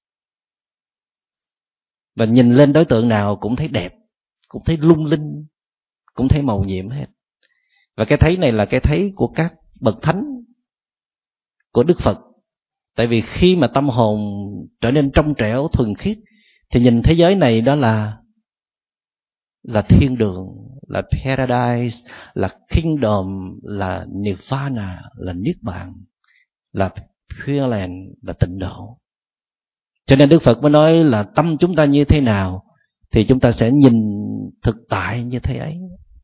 và nhìn lên đối tượng nào cũng thấy đẹp, cũng thấy lung linh, cũng thấy màu nhiệm hết. Và cái thấy này là cái thấy của các bậc thánh, của Đức Phật. Tại vì khi mà tâm hồn trở nên trong trẻo, thuần khiết, thì nhìn thế giới này đó là là thiên đường, là paradise, là kingdom, là nirvana, là niết bàn, là pure land, là tịnh độ. Cho nên Đức Phật mới nói là tâm chúng ta như thế nào thì chúng ta sẽ nhìn thực tại như thế ấy.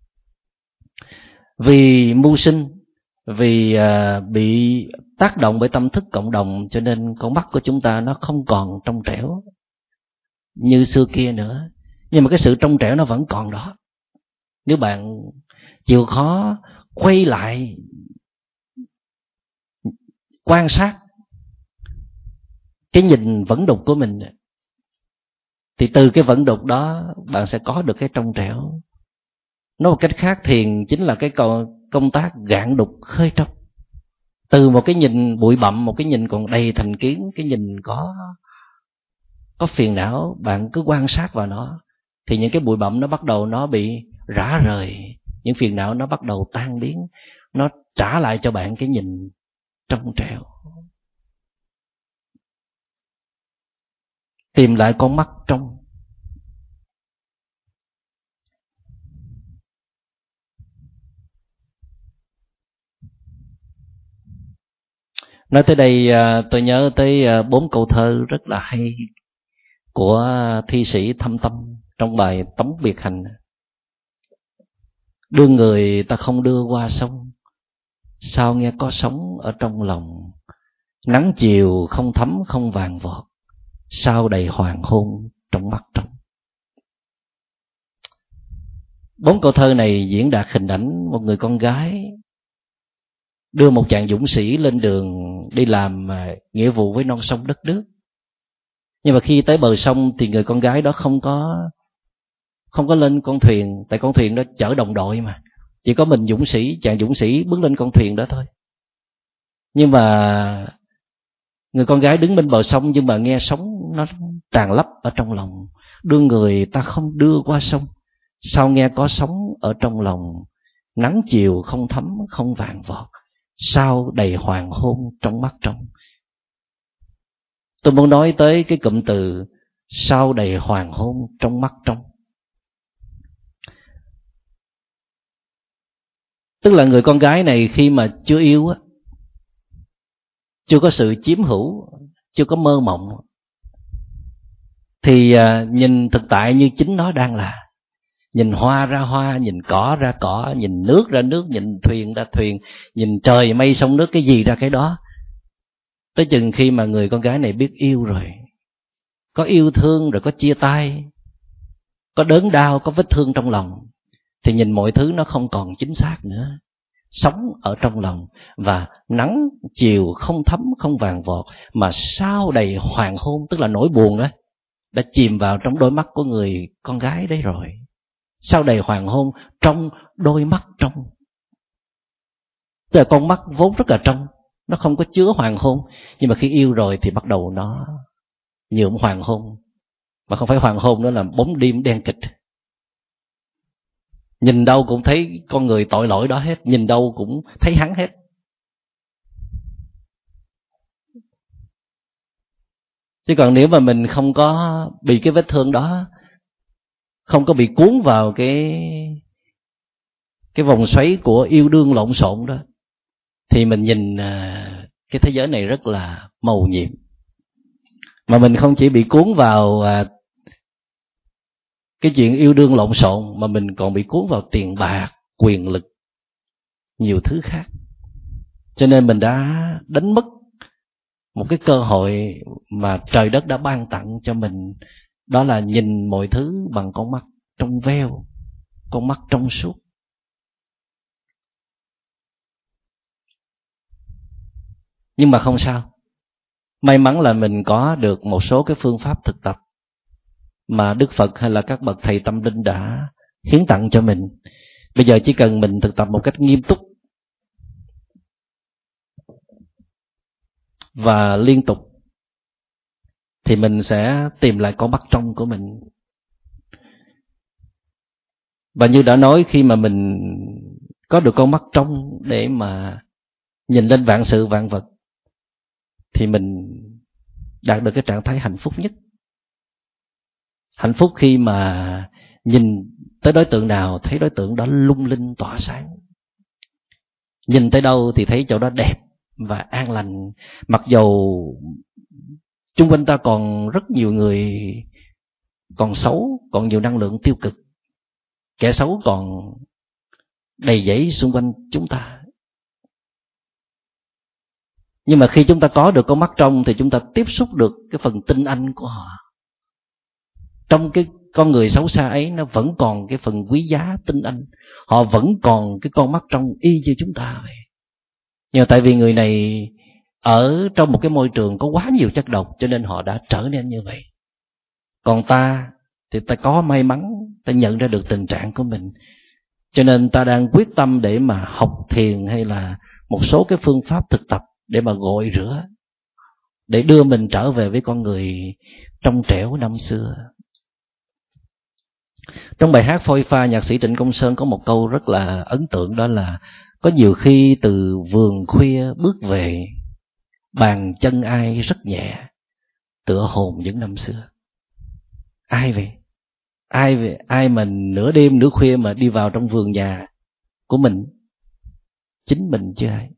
Vì mưu sinh, vì uh, bị tác động bởi tâm thức cộng đồng, cho nên con mắt của chúng ta nó không còn trong trẻo như xưa kia nữa. Nhưng mà cái sự trong trẻo nó vẫn còn đó. Nếu bạn chịu khó quay lại quan sát cái nhìn vẫn đục của mình, thì từ cái vẫn đục đó bạn sẽ có được cái trong trẻo. Nói một cách khác, thiền chính là cái công tác gạn đục khơi trong. Từ một cái nhìn bụi bặm, một cái nhìn còn đầy thành kiến, cái nhìn có có phiền não, bạn cứ quan sát vào nó, thì những cái bụi bặm nó bắt đầu nó bị rã rời, những phiền não nó bắt đầu tan biến, nó trả lại cho bạn cái nhìn trong trẻo. Tìm lại con mắt trong. Nói tới đây tôi nhớ tới bốn câu thơ rất là hay của thi sĩ Thâm Tâm trong bài Tống Biệt Hành. Đưa người ta không đưa qua sông, sao nghe có sóng ở trong lòng. Nắng chiều không thấm không vàng vọt, sao đầy hoàng hôn trong mắt trong. Bốn câu thơ này diễn đạt hình ảnh một người con gái đưa một chàng dũng sĩ lên đường đi làm nghĩa vụ với non sông đất nước. Nhưng mà khi tới bờ sông thì người con gái đó không có không có lên con thuyền, tại con thuyền đó chở đồng đội mà. Chỉ có mình dũng sĩ, chàng dũng sĩ bước lên con thuyền đó thôi. Nhưng mà người con gái đứng bên bờ sông, nhưng mà nghe sóng nó tràn lấp ở trong lòng. Đưa người ta không đưa qua sông, sao nghe có sóng ở trong lòng. Nắng chiều không thấm không vàng vọt, sao đầy hoàng hôn trong mắt trong. Tôi muốn nói tới cái cụm từ sao đầy hoàng hôn trong mắt trong. Tức là người con gái này khi mà chưa yêu á, chưa có sự chiếm hữu, chưa có mơ mộng, thì nhìn thực tại như chính nó đang là. Nhìn hoa ra hoa, nhìn cỏ ra cỏ, nhìn nước ra nước, nhìn thuyền ra thuyền, nhìn trời mây sông nước, cái gì ra cái đó. Tới chừng khi mà người con gái này biết yêu rồi, có yêu thương rồi có chia tay, có đớn đau, có vết thương trong lòng, thì nhìn mọi thứ nó không còn chính xác nữa. Sống ở trong lòng, và nắng chiều không thấm không vàng vọt, mà sao đầy hoàng hôn, tức là nỗi buồn đó đã chìm vào trong đôi mắt của người con gái đấy rồi. Sao đầy hoàng hôn trong đôi mắt trong. Tức là con mắt vốn rất là trong, nó không có chứa hoàng hôn, nhưng mà khi yêu rồi thì bắt đầu nó nhuộm hoàng hôn. Mà không phải hoàng hôn nữa, là bóng đêm đen kịch. Nhìn đâu cũng thấy con người tội lỗi đó hết, nhìn đâu cũng thấy hắn hết. Chứ còn nếu mà mình không có bị cái vết thương đó, không có bị cuốn vào cái cái vòng xoáy của yêu đương lộn xộn đó, thì mình nhìn cái thế giới này rất là màu nhiệm. Mà mình không chỉ bị cuốn vào cái chuyện yêu đương lộn xộn mà mình còn bị cuốn vào tiền bạc, quyền lực, nhiều thứ khác. Cho nên mình đã đánh mất một cái cơ hội mà trời đất đã ban tặng cho mình, đó là nhìn mọi thứ bằng con mắt trong veo, con mắt trong suốt. Nhưng mà không sao, may mắn là mình có được một số cái phương pháp thực tập mà Đức Phật hay là các bậc thầy tâm linh đã hiến tặng cho mình. Bây giờ chỉ cần mình thực tập một cách nghiêm túc và liên tục thì mình sẽ tìm lại con mắt trong của mình. Và như đã nói, khi mà mình có được con mắt trong để mà nhìn lên vạn sự vạn vật thì mình đạt được cái trạng thái hạnh phúc nhất. Hạnh phúc khi mà nhìn tới đối tượng nào thấy đối tượng đó lung linh tỏa sáng. Nhìn tới đâu thì thấy chỗ đó đẹp và an lành. Mặc dầu chung quanh ta còn rất nhiều người còn xấu, còn nhiều năng lượng tiêu cực, kẻ xấu còn đầy dẫy xung quanh chúng ta. Nhưng mà khi chúng ta có được con mắt trong thì chúng ta tiếp xúc được cái phần tinh anh của họ. Trong cái con người xấu xa ấy nó vẫn còn cái phần quý giá tinh anh. Họ vẫn còn cái con mắt trong y như chúng ta vậy. Nhưng mà tại vì người này ở trong một cái môi trường có quá nhiều chất độc cho nên họ đã trở nên như vậy. Còn ta thì ta có may mắn, ta nhận ra được tình trạng của mình. Cho nên ta đang quyết tâm để mà học thiền hay là một số cái phương pháp thực tập để mà gội rửa, để đưa mình trở về với con người trong trẻo năm xưa. Trong bài hát Phôi Pha, nhạc sĩ Trịnh Công Sơn có một câu rất là ấn tượng, đó là: có nhiều khi từ vườn khuya bước về, bàn chân ai rất nhẹ, tựa hồn những năm xưa. Ai vậy? Ai vậy? Ai mà nửa đêm nửa khuya mà đi vào trong vườn nhà của mình? Chính mình chứ ai.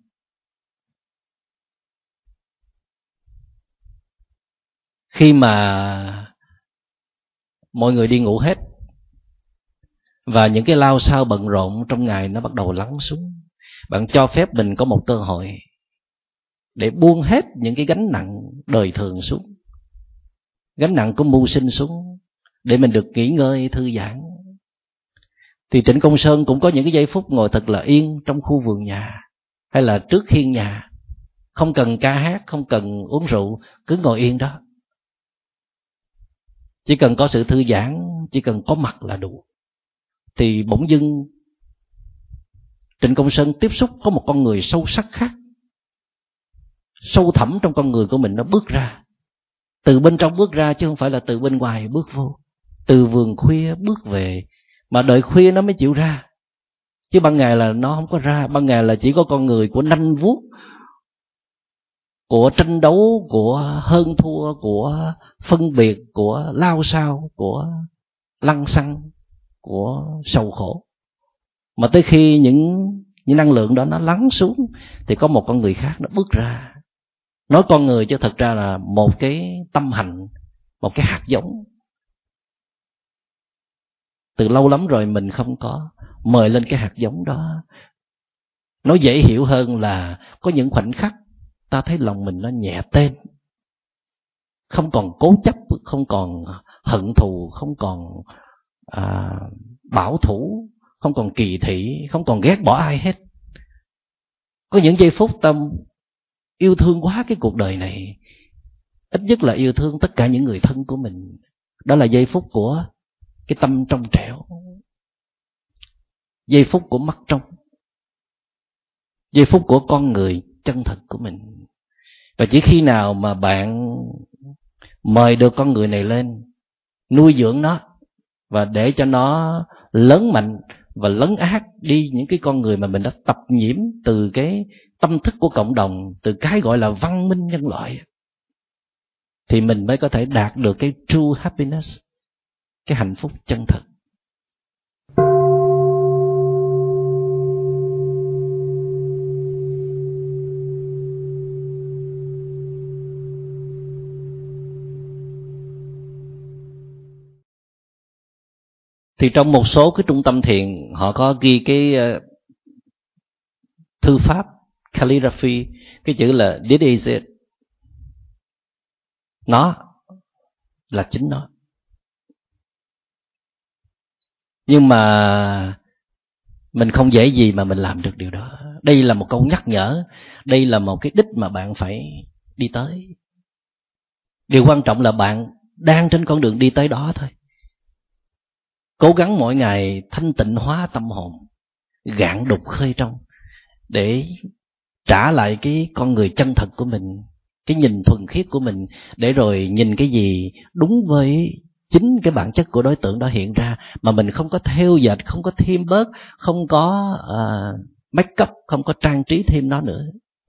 Khi mà mọi người đi ngủ hết và những cái lao sao bận rộn trong ngày nó bắt đầu lắng xuống, bạn cho phép mình có một cơ hội để buông hết những cái gánh nặng đời thường xuống, gánh nặng của mưu sinh xuống, để mình được nghỉ ngơi thư giãn. Thì Trịnh Công Sơn cũng có những cái giây phút ngồi thật là yên trong khu vườn nhà hay là trước hiên nhà, không cần ca hát, không cần uống rượu, cứ ngồi yên đó. Chỉ cần có sự thư giãn, chỉ cần có mặt là đủ. Thì bỗng dưng Trịnh Công Sơn tiếp xúc có một con người sâu sắc khác, sâu thẳm trong con người của mình nó bước ra, từ bên trong bước ra chứ không phải là từ bên ngoài bước vô. Từ vườn khuya bước về, mà đợi khuya nó mới chịu ra, chứ ban ngày là nó không có ra. Ban ngày là chỉ có con người của nanh vuốt, của tranh đấu, của hơn thua, của phân biệt, của lao sao, của lăng xăng, của sầu khổ. Mà tới khi những những năng lượng đó nó lắng xuống thì có một con người khác nó bước ra. Nói con người chứ thật ra là một cái tâm hành, một cái hạt giống. Từ lâu lắm rồi mình không có mời lên cái hạt giống đó. Nó dễ hiểu hơn là có những khoảnh khắc ta thấy lòng mình nó nhẹ tên, không còn cố chấp, không còn hận thù, không còn à, bảo thủ, không còn kỳ thị, không còn ghét bỏ ai hết. Có những giây phút tâm yêu thương quá cái cuộc đời này, ít nhất là yêu thương tất cả những người thân của mình. Đó là giây phút của cái tâm trong trẻo, giây phút của mắt trong, giây phút của con người chân thật của mình. Và chỉ khi nào mà bạn mời được con người này lên, nuôi dưỡng nó và để cho nó lớn mạnh và lấn át đi những cái con người mà mình đã tập nhiễm từ cái tâm thức của cộng đồng, từ cái gọi là văn minh nhân loại, thì mình mới có thể đạt được cái true happiness, cái hạnh phúc chân thật. Thì trong một số cái trung tâm thiền họ có ghi cái uh, thư pháp calligraphy, cái chữ là this is it. Nó là chính nó. Nhưng mà mình không dễ gì mà mình làm được điều đó. Đây là một câu nhắc nhở, đây là một cái đích mà bạn phải đi tới. Điều quan trọng là bạn đang trên con đường đi tới đó thôi. Cố gắng mỗi ngày thanh tịnh hóa tâm hồn, gạn đục khơi trong, để trả lại cái con người chân thật của mình, cái nhìn thuần khiết của mình, để rồi nhìn cái gì đúng với chính cái bản chất của đối tượng đó hiện ra, mà mình không có theo dệt, không có thêm bớt, không có uh, make up, không có trang trí thêm nó nữa.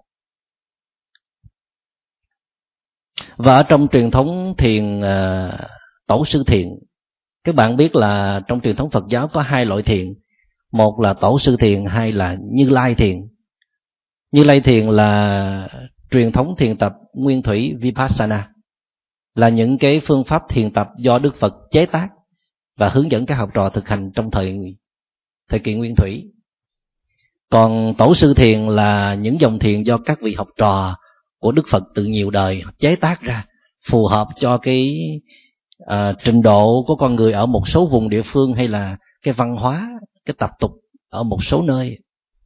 Và ở trong truyền thống thiền uh, tổ sư thiền, các bạn biết là trong truyền thống Phật giáo có hai loại thiền. Một là tổ sư thiền, hai là Như Lai thiền. Như Lai thiền là truyền thống thiền tập nguyên thủy Vipassana, là những cái phương pháp thiền tập do Đức Phật chế tác và hướng dẫn các học trò thực hành trong thời thời kỳ nguyên thủy. Còn tổ sư thiền là những dòng thiền do các vị học trò của Đức Phật từ nhiều đời chế tác ra, phù hợp cho cái uh, trình độ của con người ở một số vùng địa phương, hay là cái văn hóa, cái tập tục ở một số nơi.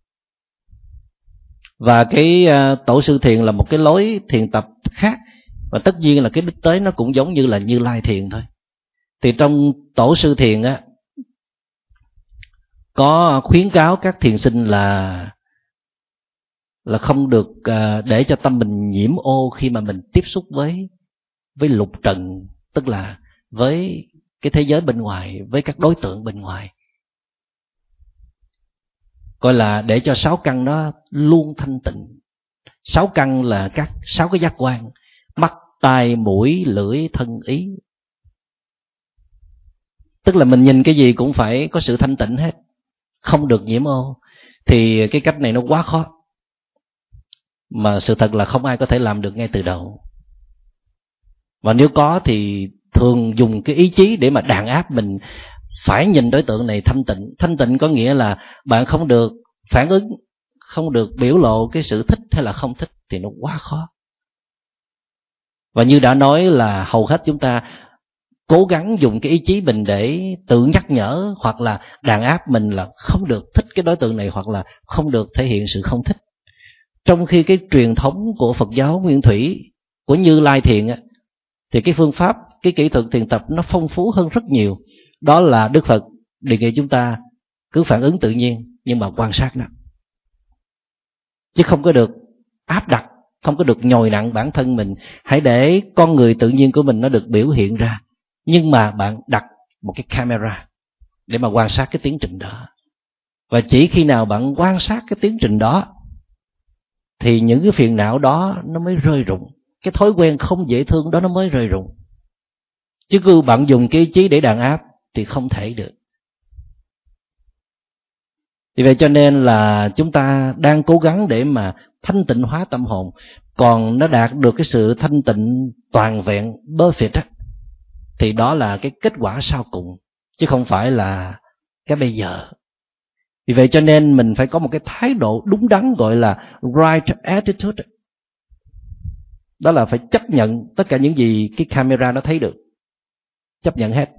Và cái uh, tổ sư thiền là một cái lối thiền tập khác, và tất nhiên là cái đích tới nó cũng giống như là Như Lai thiền thôi. Thì trong tổ sư thiền á, có khuyến cáo các thiền sinh là là không được uh, để cho tâm mình nhiễm ô khi mà mình tiếp xúc với với lục trần, tức là với cái thế giới bên ngoài, với các đối tượng bên ngoài. Gọi là để cho sáu căn nó luôn thanh tịnh. Sáu căn là các sáu cái giác quan: mắt, tai, mũi, lưỡi, thân, ý. Tức là mình nhìn cái gì cũng phải có sự thanh tịnh hết, không được nhiễm ô. Thì cái cách này nó quá khó, mà sự thật là không ai có thể làm được ngay từ đầu. Và nếu có thì thường dùng cái ý chí để mà đàn áp mình phải nhìn đối tượng này thanh tịnh. Thanh tịnh có nghĩa là bạn không được phản ứng, không được biểu lộ cái sự thích hay là không thích, thì nó quá khó. Và như đã nói là hầu hết chúng ta cố gắng dùng cái ý chí mình để tự nhắc nhở hoặc là đàn áp mình là không được thích cái đối tượng này, hoặc là không được thể hiện sự không thích. Trong khi cái truyền thống của Phật giáo nguyên thủy, của Như Lai thiền á, thì cái phương pháp, cái kỹ thuật thiền tập nó phong phú hơn rất nhiều. Đó là Đức Phật đề nghị chúng ta cứ phản ứng tự nhiên, nhưng mà quan sát nó, chứ không có được áp đặt, không có được nhồi nặng bản thân mình. Hãy để con người tự nhiên của mình nó được biểu hiện ra, nhưng mà bạn đặt một cái camera để mà quan sát cái tiến trình đó. Và chỉ khi nào bạn quan sát cái tiến trình đó thì những cái phiền não đó nó mới rơi rụng, cái thói quen không dễ thương đó nó mới rơi rụng. Chứ cứ bạn dùng cái ý chí để đàn áp thì không thể được. Vì vậy cho nên là chúng ta đang cố gắng để mà thanh tịnh hóa tâm hồn. Còn nó đạt được cái sự thanh tịnh toàn vẹn, perfect á, thì đó là cái kết quả sau cùng, chứ không phải là cái bây giờ. Vì vậy cho nên mình phải có một cái thái độ đúng đắn, gọi là right attitude. Đó là phải chấp nhận tất cả những gì cái camera nó thấy được. Chấp nhận hết.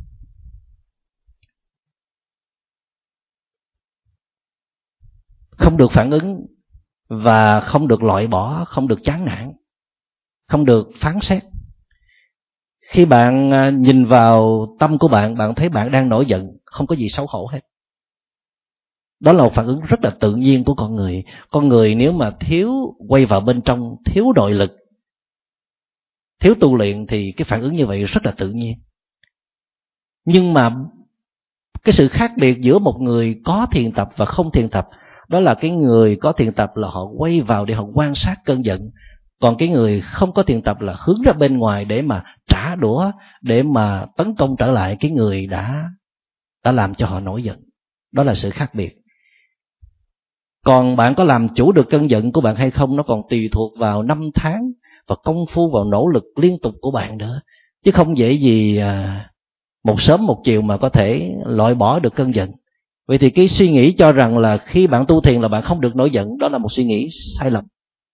Không được phản ứng, và không được loại bỏ, không được chán nản, không được phán xét. Khi bạn nhìn vào tâm của bạn, bạn thấy bạn đang nổi giận, không có gì xấu hổ hết. Đó là một phản ứng rất là tự nhiên của con người. Con người nếu mà thiếu quay vào bên trong, thiếu nội lực, thiếu tu luyện, thì cái phản ứng như vậy rất là tự nhiên. Nhưng mà cái sự khác biệt giữa một người có thiền tập và không thiền tập, đó là cái người có thiền tập là họ quay vào để họ quan sát cơn giận. Còn cái người không có thiền tập là hướng ra bên ngoài để mà trả đũa, để mà tấn công trở lại cái người đã, đã làm cho họ nổi giận. Đó là sự khác biệt. Còn bạn có làm chủ được cơn giận của bạn hay không, nó còn tùy thuộc vào năm tháng và công phu, vào nỗ lực liên tục của bạn nữa. Chứ không dễ gì một sớm một chiều mà có thể loại bỏ được cơn giận. Vậy thì cái suy nghĩ cho rằng là khi bạn tu thiền là bạn không được nổi giận, đó là một suy nghĩ sai lầm.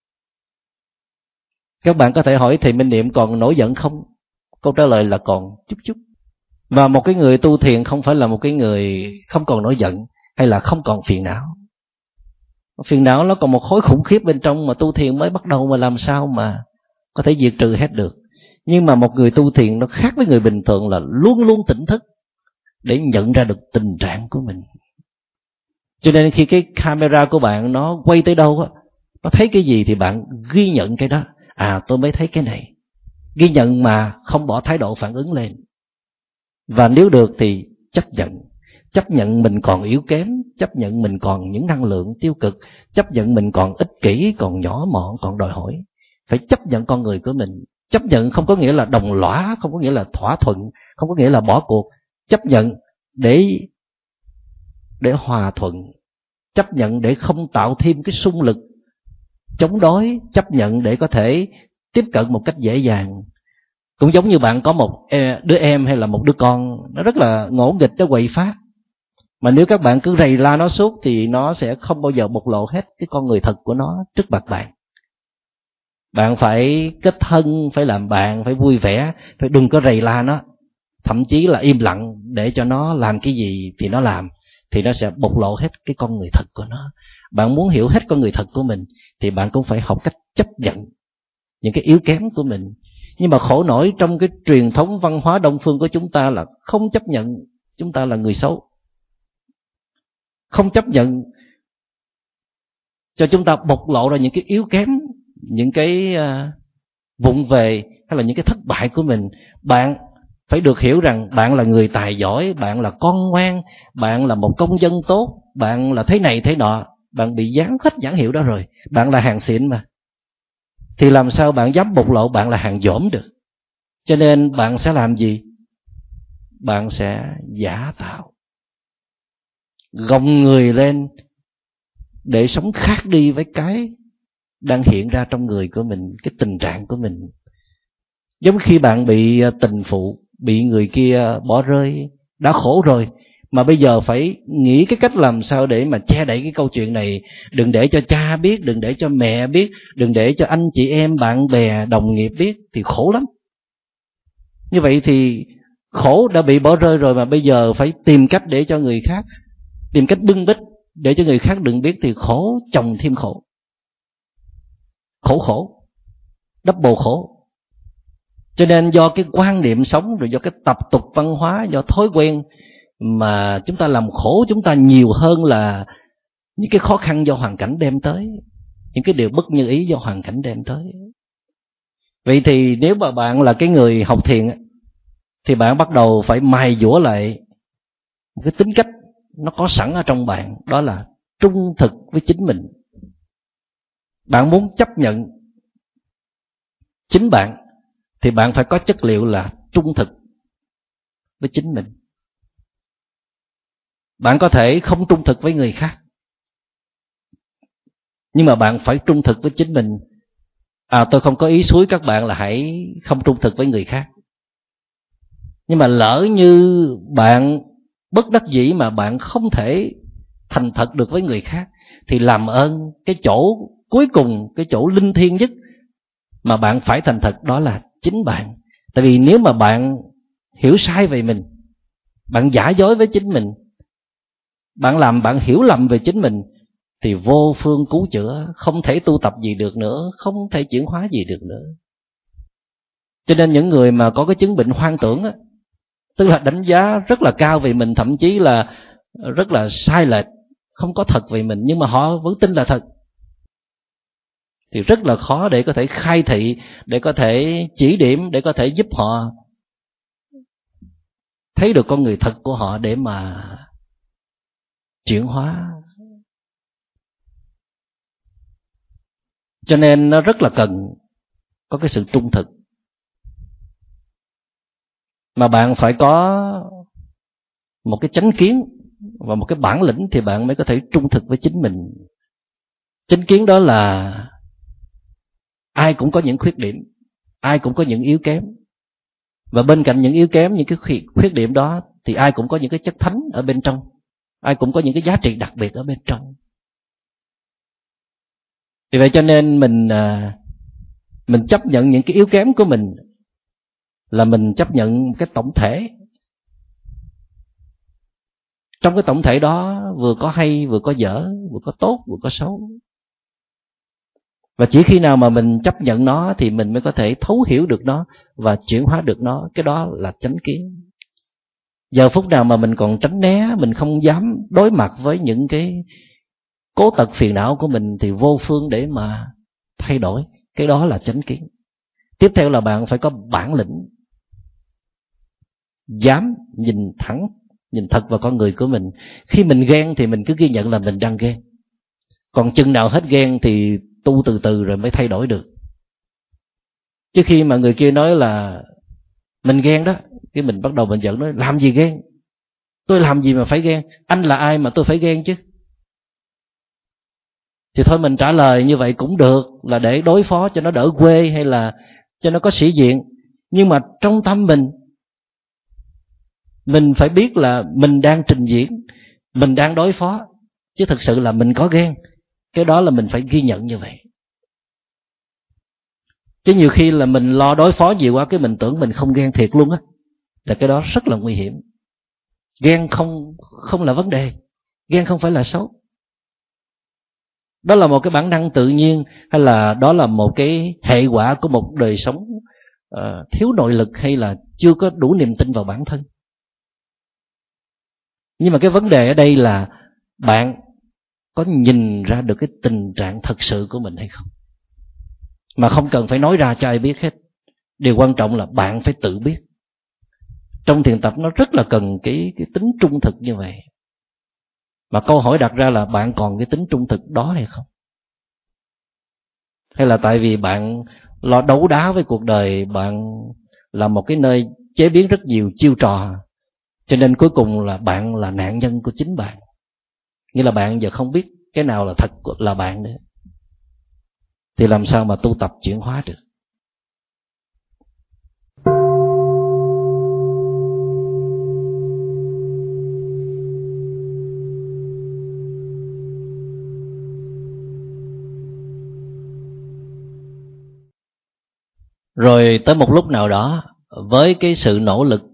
Các bạn có thể hỏi thầy Minh Niệm còn nổi giận không? Câu trả lời là còn chút chút. Và một cái người tu thiền không phải là một cái người không còn nổi giận hay là không còn phiền não. Phiền não nó còn một khối khủng khiếp bên trong, mà tu thiền mới bắt đầu mà làm sao mà có thể diệt trừ hết được. Nhưng mà một người tu thiền nó khác với người bình thường là luôn luôn tỉnh thức để nhận ra được tình trạng của mình. Cho nên khi cái camera của bạn nó quay tới đâu á, nó thấy cái gì thì bạn ghi nhận cái đó. À, tôi mới thấy cái này. Ghi nhận mà không bỏ thái độ phản ứng lên. Và nếu được thì chấp nhận. Chấp nhận mình còn yếu kém, chấp nhận mình còn những năng lượng tiêu cực, chấp nhận mình còn ích kỷ, còn nhỏ mọn, còn đòi hỏi. Phải chấp nhận con người của mình. Chấp nhận không có nghĩa là đồng lõa, không có nghĩa là thỏa thuận, không có nghĩa là bỏ cuộc. Chấp nhận để để hòa thuận, chấp nhận để không tạo thêm cái xung lực chống đối, chấp nhận để có thể tiếp cận một cách dễ dàng. Cũng giống như bạn có một đứa em hay là một đứa con nó rất là ngỗ nghịch, nó quậy phá, mà nếu các bạn cứ rầy la nó suốt thì nó sẽ không bao giờ bộc lộ hết cái con người thật của nó trước mặt bạn. Bạn phải kết thân, phải làm bạn, phải vui vẻ, phải đừng có rầy la nó, thậm chí là im lặng để cho nó làm cái gì thì nó làm, thì nó sẽ bộc lộ hết cái con người thật của nó. Bạn muốn hiểu hết con người thật của mình thì bạn cũng phải học cách chấp nhận những cái yếu kém của mình. Nhưng mà khổ nổi trong cái truyền thống văn hóa Đông phương của chúng ta là không chấp nhận chúng ta là người xấu, không chấp nhận cho chúng ta bộc lộ ra những cái yếu kém, những cái uh, vụng về hay là những cái thất bại của mình. Bạn phải được hiểu rằng bạn là người tài giỏi, bạn là con ngoan, bạn là một công dân tốt, bạn là thế này thế nọ. Bạn bị dán hết nhãn hiệu đó rồi, bạn là hàng xịn mà, thì làm sao bạn dám bộc lộ bạn là hàng dỗm được. Cho nên bạn sẽ làm gì? Bạn sẽ giả tạo, gồng người lên để sống khác đi với cái đang hiện ra trong người của mình, cái tình trạng của mình. Giống khi bạn bị tình phụ, bị người kia bỏ rơi, đã khổ rồi, mà bây giờ phải nghĩ cái cách làm sao để mà che đậy cái câu chuyện này. Đừng để cho cha biết, đừng để cho mẹ biết, đừng để cho anh chị em, bạn bè, đồng nghiệp biết, thì khổ lắm. Như vậy thì khổ đã bị bỏ rơi rồi, mà bây giờ phải tìm cách để cho người khác, tìm cách bưng bít để cho người khác đừng biết, thì khổ chồng thêm khổ. Khổ khổ, double khổ. Cho nên do cái quan niệm sống, rồi do cái tập tục văn hóa, do thói quen, mà chúng ta làm khổ chúng ta nhiều hơn là những cái khó khăn do hoàn cảnh đem tới, những cái điều bất như ý do hoàn cảnh đem tới. Vậy thì nếu mà bạn là cái người học thiền thì bạn bắt đầu phải mài dũa lại một cái tính cách nó có sẵn ở trong bạn, đó là trung thực với chính mình. Bạn muốn chấp nhận chính bạn thì bạn phải có chất liệu là trung thực với chính mình. Bạn có thể không trung thực với người khác, nhưng mà bạn phải trung thực với chính mình. À, tôi không có ý xúi các bạn là hãy không trung thực với người khác. Nhưng mà lỡ như bạn bất đắc dĩ mà bạn không thể thành thật được với người khác, thì làm ơn cái chỗ cuối cùng, cái chỗ linh thiêng nhất mà bạn phải thành thật, đó là chính bạn. Tại vì nếu mà bạn hiểu sai về mình, bạn giả dối với chính mình, bạn làm bạn hiểu lầm về chính mình, thì vô phương cứu chữa, không thể tu tập gì được nữa, không thể chuyển hóa gì được nữa. Cho nên những người mà có cái chứng bệnh hoang tưởng á, tức là đánh giá rất là cao về mình, thậm chí là rất là sai lệch, không có thật về mình, nhưng mà họ vẫn tin là thật, thì rất là khó để có thể khai thị, để có thể chỉ điểm, để có thể giúp họ thấy được con người thật của họ để mà chuyển hóa. Cho nên nó rất là cần có cái sự trung thực. Mà bạn phải có một cái chánh kiến và một cái bản lĩnh thì bạn mới có thể trung thực với chính mình. Chánh kiến đó là ai cũng có những khuyết điểm, ai cũng có những yếu kém, Và bên cạnh những yếu kém, những cái khuyết điểm đó, thì ai cũng có những cái chất thánh ở bên trong, ai cũng có những cái giá trị đặc biệt ở bên trong. Vì vậy cho nên mình mình chấp nhận những cái yếu kém của mình là mình chấp nhận cái tổng thể. Trong cái tổng thể đó vừa có hay, vừa có dở, vừa có tốt, vừa có xấu. Và chỉ khi nào mà mình chấp nhận nó thì mình mới có thể thấu hiểu được nó và chuyển hóa được nó. Cái đó là chánh kiến. Giờ phút nào mà mình còn tránh né, mình không dám đối mặt với những cái cố tật phiền não của mình thì vô phương để mà thay đổi. Cái đó là chánh kiến. Tiếp theo là bạn phải có bản lĩnh, dám nhìn thẳng, nhìn thật vào con người của mình. Khi mình ghen thì mình cứ ghi nhận là mình đang ghen. Còn chừng nào hết ghen thì tu từ từ rồi mới thay đổi được. Chứ khi mà người kia nói là mình ghen đó, cái mình bắt đầu mình giận, nói làm gì ghen, tôi làm gì mà phải ghen, anh là ai mà tôi phải ghen chứ. Thì thôi mình trả lời như vậy cũng được, là để đối phó cho nó đỡ quê hay là cho nó có sĩ diện. Nhưng mà trong tâm mình, mình phải biết là mình đang trình diễn, mình đang đối phó, chứ thực sự là mình có ghen. Cái đó là mình phải ghi nhận như vậy. Chứ nhiều khi là mình lo đối phó nhiều quá, cái mình tưởng mình không ghen thiệt luôn á, là cái đó rất là nguy hiểm. Ghen không không là vấn đề, ghen không phải là xấu. Đó là một cái bản năng tự nhiên, hay là đó là một cái hệ quả của một đời sống uh, thiếu nội lực, hay là chưa có đủ niềm tin vào bản thân. Nhưng mà cái vấn đề ở đây là bạn có nhìn ra được cái tình trạng thật sự của mình hay không, mà không cần phải nói ra cho ai biết hết. Điều quan trọng là bạn phải tự biết. Trong thiền tập nó rất là cần cái, cái tính trung thực như vậy. Mà câu hỏi đặt ra là bạn còn cái tính trung thực đó hay không? Hay là tại vì bạn lo đấu đá với cuộc đời, bạn là một cái nơi chế biến rất nhiều chiêu trò, cho nên cuối cùng là bạn là nạn nhân của chính bạn. Nghĩa là bạn giờ không biết cái nào là thật là bạn nữa. Thì làm sao mà tu tập chuyển hóa được? Rồi tới một lúc nào đó, với cái sự nỗ lực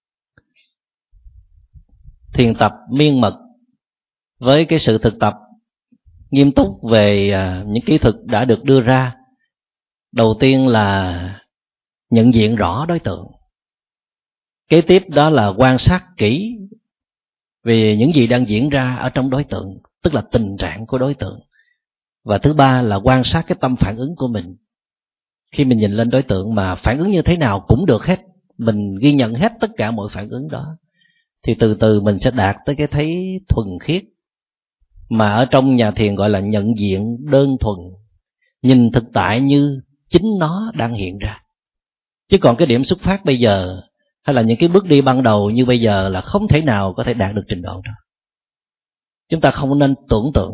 thiền tập miên mật, với cái sự thực tập nghiêm túc về những kỹ thuật đã được đưa ra, đầu tiên là nhận diện rõ đối tượng. Kế tiếp đó là quan sát kỹ về những gì đang diễn ra ở trong đối tượng, tức là tình trạng của đối tượng. Và thứ ba là quan sát cái tâm phản ứng của mình. Khi mình nhìn lên đối tượng mà phản ứng như thế nào cũng được hết, mình ghi nhận hết tất cả mọi phản ứng đó, thì từ từ mình sẽ đạt tới cái thấy thuần khiết, mà ở trong nhà thiền gọi là nhận diện đơn thuần, nhìn thực tại như chính nó đang hiện ra. Chứ còn cái điểm xuất phát bây giờ, hay là những cái bước đi ban đầu như bây giờ là không thể nào có thể đạt được trình độ đó. Chúng ta không nên tưởng tượng.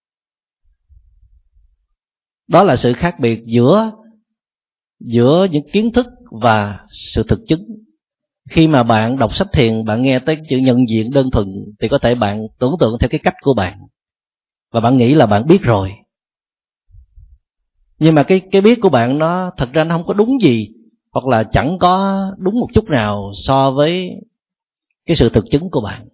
Đó là sự khác biệt giữa giữa những kiến thức và sự thực chứng. Khi mà bạn đọc sách thiền, bạn nghe tới chữ nhận diện đơn thuần thì có thể bạn tưởng tượng theo cái cách của bạn, và bạn nghĩ là bạn biết rồi. Nhưng mà cái cái biết của bạn nó thật ra nó không có đúng gì, hoặc là chẳng có đúng một chút nào so với cái sự thực chứng của bạn.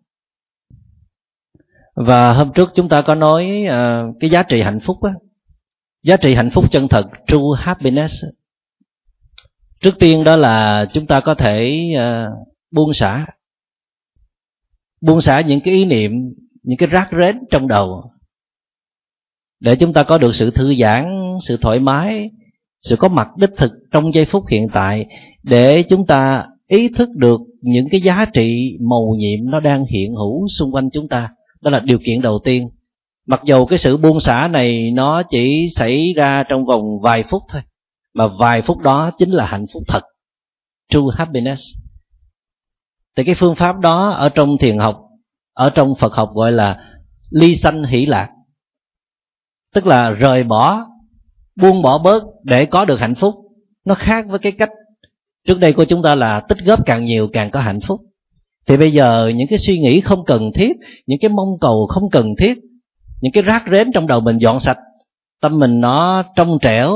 Và hôm trước chúng ta có nói uh, cái giá trị hạnh phúc á, giá trị hạnh phúc chân thật, true happiness. Trước tiên đó là chúng ta có thể uh, buông xả, buông xả những cái ý niệm, những cái rác rến trong đầu, để chúng ta có được sự thư giãn, sự thoải mái, sự có mặt đích thực trong giây phút hiện tại, để chúng ta ý thức được những cái giá trị mầu nhiệm nó đang hiện hữu xung quanh chúng ta. Đó là điều kiện đầu tiên. Mặc dù cái sự buông xả này nó chỉ xảy ra trong vòng vài phút thôi, mà vài phút đó chính là hạnh phúc thật, true happiness. Thì cái phương pháp đó ở trong thiền học, ở trong Phật học gọi là ly sanh hỷ lạc, tức là rời bỏ, buông bỏ bớt để có được hạnh phúc. Nó khác với cái cách Trước đây của chúng ta là tích góp càng nhiều càng có hạnh phúc. Thì bây giờ những cái suy nghĩ không cần thiết, những cái mong cầu không cần thiết, những cái rác rến trong đầu mình dọn sạch, tâm mình nó trong trẻo,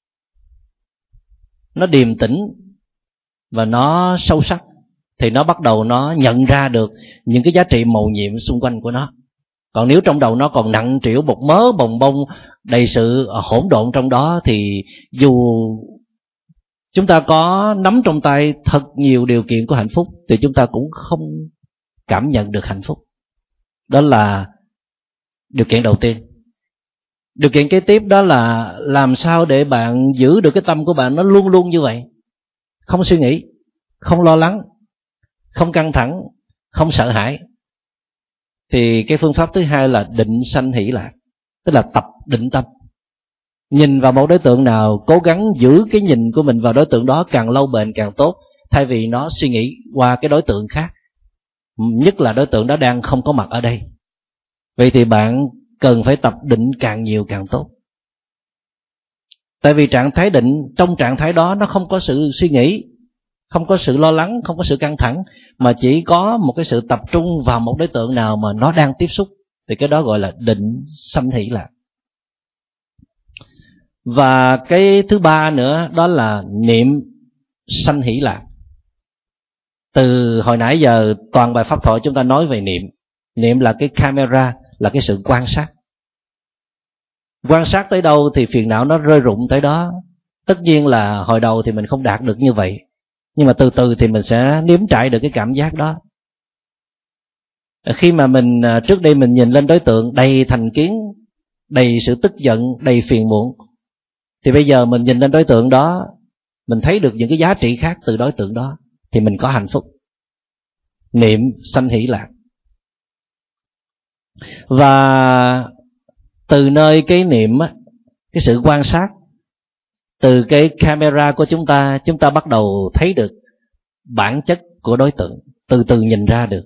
nó điềm tĩnh và nó sâu sắc, thì nó bắt đầu nó nhận ra được những cái giá trị mầu nhiệm xung quanh của nó. Còn nếu trong đầu nó còn nặng trĩu bột mớ bồng bông, đầy sự hỗn độn trong đó, thì dù chúng ta có nắm trong tay thật nhiều điều kiện của hạnh phúc thì chúng ta cũng không cảm nhận được hạnh phúc. Đó là điều kiện đầu tiên. Điều kiện kế tiếp đó là làm sao để bạn giữ được cái tâm của bạn nó luôn luôn như vậy, không suy nghĩ, không lo lắng, không căng thẳng, không sợ hãi. Thì cái phương pháp thứ hai là định sanh hỷ lạc, tức là tập định tâm. Nhìn vào một đối tượng nào, cố gắng giữ cái nhìn của mình vào đối tượng đó càng lâu bền càng tốt, thay vì nó suy nghĩ qua cái đối tượng khác, nhất là đối tượng đó đang không có mặt ở đây. Vậy thì bạn cần phải tập định càng nhiều càng tốt. Tại vì trạng thái định, trong trạng thái đó nó không có sự suy nghĩ, không có sự lo lắng, không có sự căng thẳng, mà chỉ có một cái sự tập trung vào một đối tượng nào mà nó đang tiếp xúc. Thì cái đó gọi là định sanh hỷ lạc. Và cái thứ ba nữa đó là niệm sanh hỷ lạc. Từ hồi nãy giờ toàn bài pháp thoại chúng ta nói về niệm. Niệm là cái camera, là cái sự quan sát. Quan sát tới đâu thì phiền não nó rơi rụng tới đó. Tất nhiên là hồi đầu thì mình không đạt được như vậy, nhưng mà từ từ thì mình sẽ nếm trải được cái cảm giác đó. Khi mà mình trước đây mình nhìn lên đối tượng đầy thành kiến, đầy sự tức giận, đầy phiền muộn, thì bây giờ mình nhìn lên đối tượng đó, mình thấy được những cái giá trị khác từ đối tượng đó, thì mình có hạnh phúc. Niệm sanh hỷ lạc. Và từ nơi cái niệm, cái sự quan sát, từ cái camera của chúng ta, chúng ta bắt đầu thấy được bản chất của đối tượng, từ từ nhìn ra được.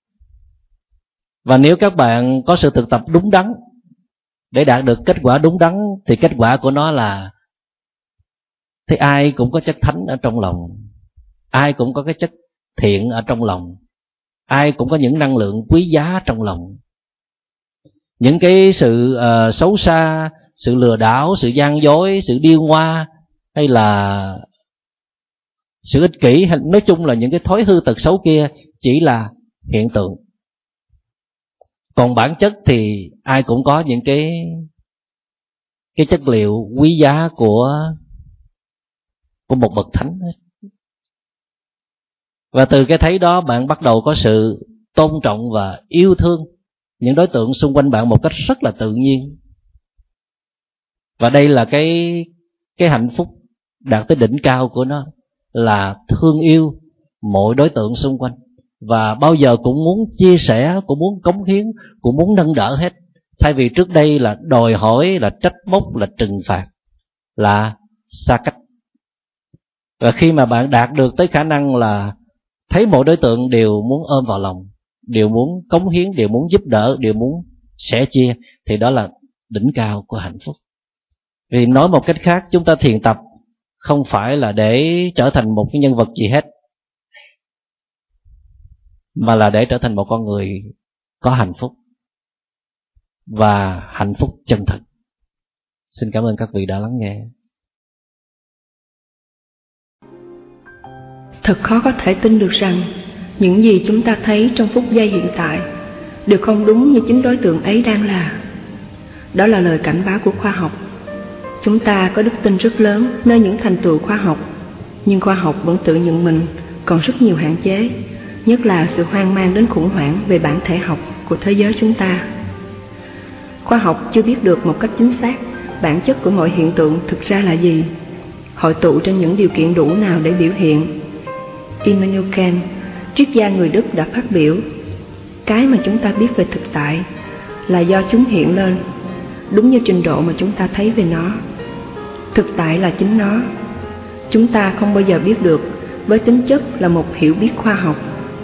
Và nếu các bạn có sự thực tập đúng đắn để đạt được kết quả đúng đắn, thì kết quả của nó là thì ai cũng có chất thánh ở trong lòng, ai cũng có cái chất thiện ở trong lòng, ai cũng có những năng lượng quý giá trong lòng. Những cái sự uh, xấu xa, sự lừa đảo, sự gian dối, sự điêu ngoa, hay là sự ích kỷ, hay nói chung là những cái thói hư tật xấu kia chỉ là hiện tượng. Còn bản chất thì ai cũng có những cái cái chất liệu quý giá của của một bậc thánh hết. Và từ cái thấy đó bạn bắt đầu có sự tôn trọng và yêu thương những đối tượng xung quanh bạn một cách rất là tự nhiên. Và đây là cái cái hạnh phúc đạt tới đỉnh cao của nó, là thương yêu mọi đối tượng xung quanh, và bao giờ cũng muốn chia sẻ, cũng muốn cống hiến, cũng muốn nâng đỡ hết. Thay vì trước đây là đòi hỏi, là trách móc, là trừng phạt, là xa cách. Và khi mà bạn đạt được tới khả năng là thấy mỗi đối tượng đều muốn ôm vào lòng, đều muốn cống hiến, đều muốn giúp đỡ, đều muốn sẻ chia, thì đó là đỉnh cao của hạnh phúc. Vì nói một cách khác, chúng ta thiền tập không phải là để trở thành một cái nhân vật gì hết, mà là để trở thành một con người có hạnh phúc và hạnh phúc chân thật. Xin cảm ơn các vị đã lắng nghe. Thật khó có thể tin được rằng những gì chúng ta thấy trong phút giây hiện tại đều không đúng như chính đối tượng ấy đang là. Đó là lời cảnh báo của khoa học. Chúng ta có đức tin rất lớn nơi những thành tựu khoa học, nhưng khoa học vẫn tự nhận mình còn rất nhiều hạn chế, nhất là sự hoang mang đến khủng hoảng về bản thể học của thế giới chúng ta. Khoa học chưa biết được một cách chính xác bản chất của mọi hiện tượng thực ra là gì, hội tụ trên những điều kiện đủ nào để biểu hiện. Immanuel Kant, triết gia người Đức, đã phát biểu: cái mà chúng ta biết về thực tại là do chúng hiện lên, đúng như trình độ mà chúng ta thấy về nó. Thực tại là chính nó. Chúng ta không bao giờ biết được với tính chất là một hiểu biết khoa học.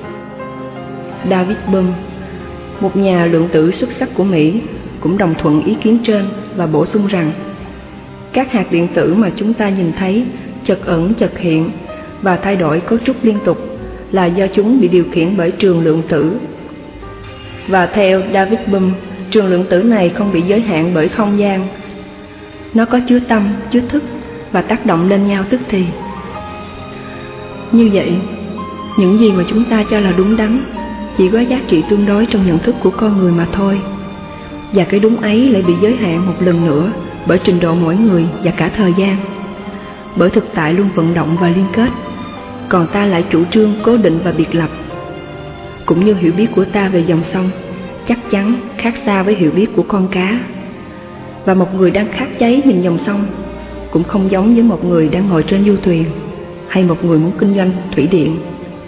David Bohm, một nhà lượng tử xuất sắc của Mỹ, cũng đồng thuận ý kiến trên và bổ sung rằng các hạt điện tử mà chúng ta nhìn thấy chật ẩn chật hiện và thay đổi cấu trúc liên tục là do chúng bị điều khiển bởi trường lượng tử. Và theo David Bohm, trường lượng tử này không bị giới hạn bởi không gian. Nó có chứa tâm, chứa thức và tác động lên nhau tức thì. Như vậy, những gì mà chúng ta cho là đúng đắn chỉ có giá trị tương đối trong nhận thức của con người mà thôi. Và cái đúng ấy lại bị giới hạn một lần nữa bởi trình độ mỗi người và cả thời gian. Bởi thực tại luôn vận động và liên kết, còn ta lại chủ trương cố định và biệt lập. Cũng như hiểu biết của ta về dòng sông chắc chắn khác xa với hiểu biết của con cá. Và một người đang khát cháy nhìn dòng sông cũng không giống với một người đang ngồi trên du thuyền hay một người muốn kinh doanh thủy điện.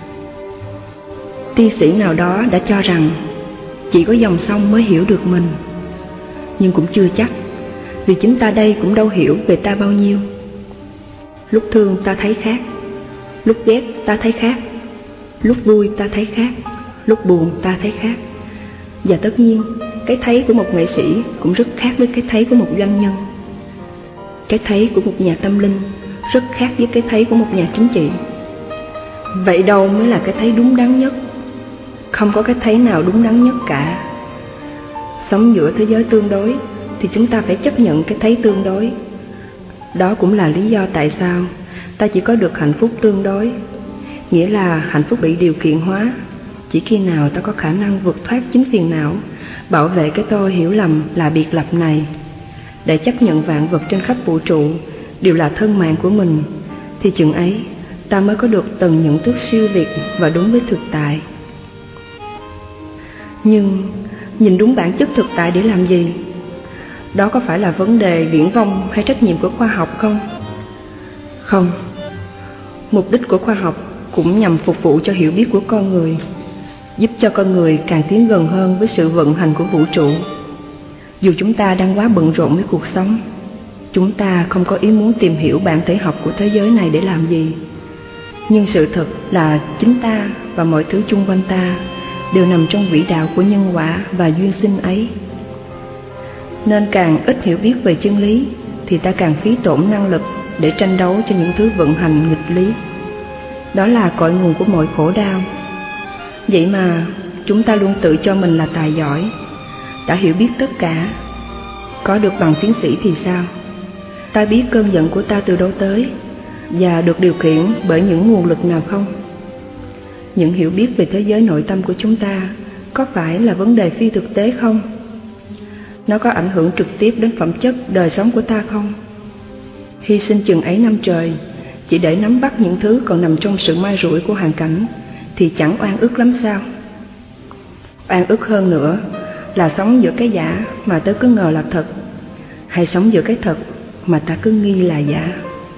Tiên sĩ nào đó đã cho rằng chỉ có dòng sông mới hiểu được mình. Nhưng cũng chưa chắc, vì chính ta đây cũng đâu hiểu về ta bao nhiêu. Lúc thương ta thấy khác, lúc ghét ta thấy khác, lúc vui ta thấy khác, lúc buồn ta thấy khác. Và tất nhiên, cái thấy của một nghệ sĩ cũng rất khác với cái thấy của một doanh nhân. Cái thấy của một nhà tâm linh rất khác với cái thấy của một nhà chính trị. Vậy đâu mới là cái thấy đúng đắn nhất? Không có cái thấy nào đúng đắn nhất cả. Sống giữa thế giới tương đối thì chúng ta phải chấp nhận cái thấy tương đối. Đó cũng là lý do tại sao ta chỉ có được hạnh phúc tương đối, nghĩa là hạnh phúc bị điều kiện hóa chỉ khi nào ta có khả năng vượt thoát chính phiền não, bảo vệ cái tôi hiểu lầm là biệt lập này, để chấp nhận vạn vật trên khắp vũ trụ đều là thân mạng của mình, thì chừng ấy ta mới có được tầng nhận thức siêu việt và đúng với thực tại. Nhưng nhìn đúng bản chất thực tại để làm gì? Đó có phải là vấn đề viển vông hay trách nhiệm của khoa học không? Không. Mục đích của khoa học cũng nhằm phục vụ cho hiểu biết của con người, giúp cho con người càng tiến gần hơn với sự vận hành của vũ trụ. Dù chúng ta đang quá bận rộn với cuộc sống, chúng ta không có ý muốn tìm hiểu bản thể học của thế giới này để làm gì. Nhưng sự thật là chính ta và mọi thứ chung quanh ta đều nằm trong vĩ đạo của nhân quả và duyên sinh ấy. Nên càng ít hiểu biết về chân lý thì ta càng phí tổn năng lực để tranh đấu cho những thứ vận hành nghịch lý. Đó là cội nguồn của mọi khổ đau. Vậy mà chúng ta luôn tự cho mình là tài giỏi, đã hiểu biết tất cả. Có được bằng tiến sĩ thì sao? Ta biết cơn giận của ta từ đâu tới và được điều khiển bởi những nguồn lực nào không? Những hiểu biết về thế giới nội tâm của chúng ta có phải là vấn đề phi thực tế không? Nó có ảnh hưởng trực tiếp đến phẩm chất đời sống của ta không? Hy sinh chừng ấy năm trời chỉ để nắm bắt những thứ còn nằm trong sự mai rủi của hoàn cảnh thì chẳng oan ức lắm sao? Oan ức hơn nữa là sống giữa cái giả mà tớ cứ ngờ là thật, hay sống giữa cái thật mà ta cứ nghi là giả.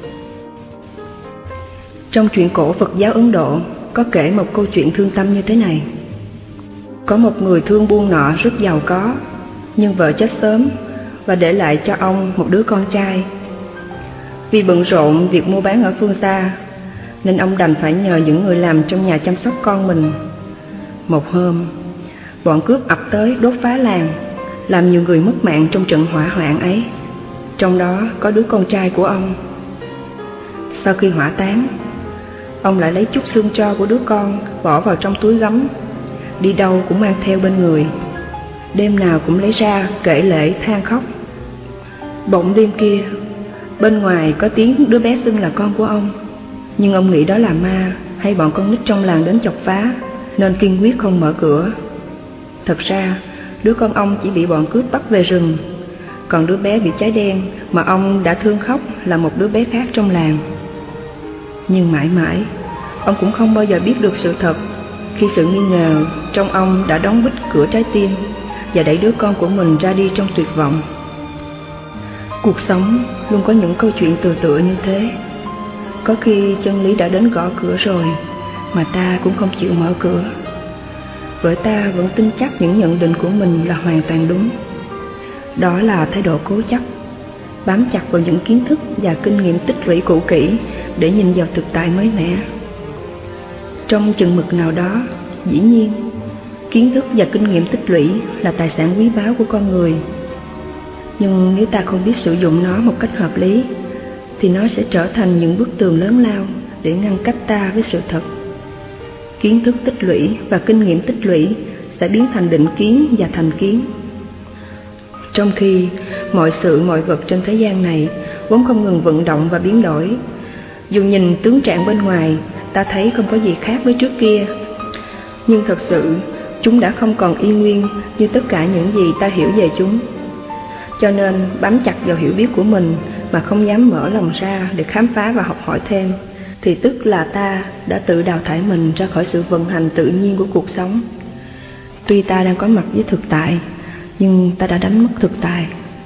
Trong truyện cổ Phật giáo Ấn Độ có kể một câu chuyện thương tâm như thế này. Có một người thương buôn nọ rất giàu có, nhưng vợ chết sớm và để lại cho ông một đứa con trai. Vì bận rộn việc mua bán ở phương xa, nên ông đành phải nhờ những người làm trong nhà chăm sóc con mình. Một hôm, bọn cướp ập tới đốt phá làng, làm nhiều người mất mạng trong trận hỏa hoạn ấy, trong đó có đứa con trai của ông. Sau khi hỏa tán, ông lại lấy chút xương tro của đứa con bỏ vào trong túi gấm, đi đâu cũng mang theo bên người, đêm nào cũng lấy ra kể lể than khóc. Bỗng đêm kia, bên ngoài có tiếng đứa bé xưng là con của ông, nhưng ông nghĩ đó là ma hay bọn con nít trong làng đến chọc phá, nên kiên quyết không mở cửa. Thật ra, đứa con ông chỉ bị bọn cướp bắt về rừng, còn đứa bé bị cháy đen mà ông đã thương khóc là một đứa bé khác trong làng. Nhưng mãi mãi, ông cũng không bao giờ biết được sự thật, khi sự nghi ngờ trong ông đã đóng bít cửa trái tim và đẩy đứa con của mình ra đi trong tuyệt vọng. Cuộc sống luôn có những câu chuyện tựa tựa như thế. Có khi chân lý đã đến gõ cửa rồi mà ta cũng không chịu mở cửa, bởi ta vẫn tin chắc những nhận định của mình là hoàn toàn đúng. Đó là thái độ cố chấp, bám chặt vào những kiến thức và kinh nghiệm tích lũy cũ kỹ để nhìn vào thực tại mới mẻ. Trong chừng mực nào đó, dĩ nhiên, kiến thức và kinh nghiệm tích lũy là tài sản quý báu của con người. Nhưng nếu ta không biết sử dụng nó một cách hợp lý, thì nó sẽ trở thành những bức tường lớn lao để ngăn cách ta với sự thật. Kiến thức tích lũy và kinh nghiệm tích lũy sẽ biến thành định kiến và thành kiến. Trong khi mọi sự mọi vật trên thế gian này vốn không ngừng vận động và biến đổi, dù nhìn tướng trạng bên ngoài ta thấy không có gì khác với trước kia, nhưng thật sự chúng đã không còn y nguyên như tất cả những gì ta hiểu về chúng. Cho nên bám chặt vào hiểu biết của mình mà không dám mở lòng ra để khám phá và học hỏi thêm, thì tức là ta đã tự đào thải mình ra khỏi sự vận hành tự nhiên của cuộc sống. Tuy ta đang có mặt với thực tại, nhưng ta đã đánh mất thực tại.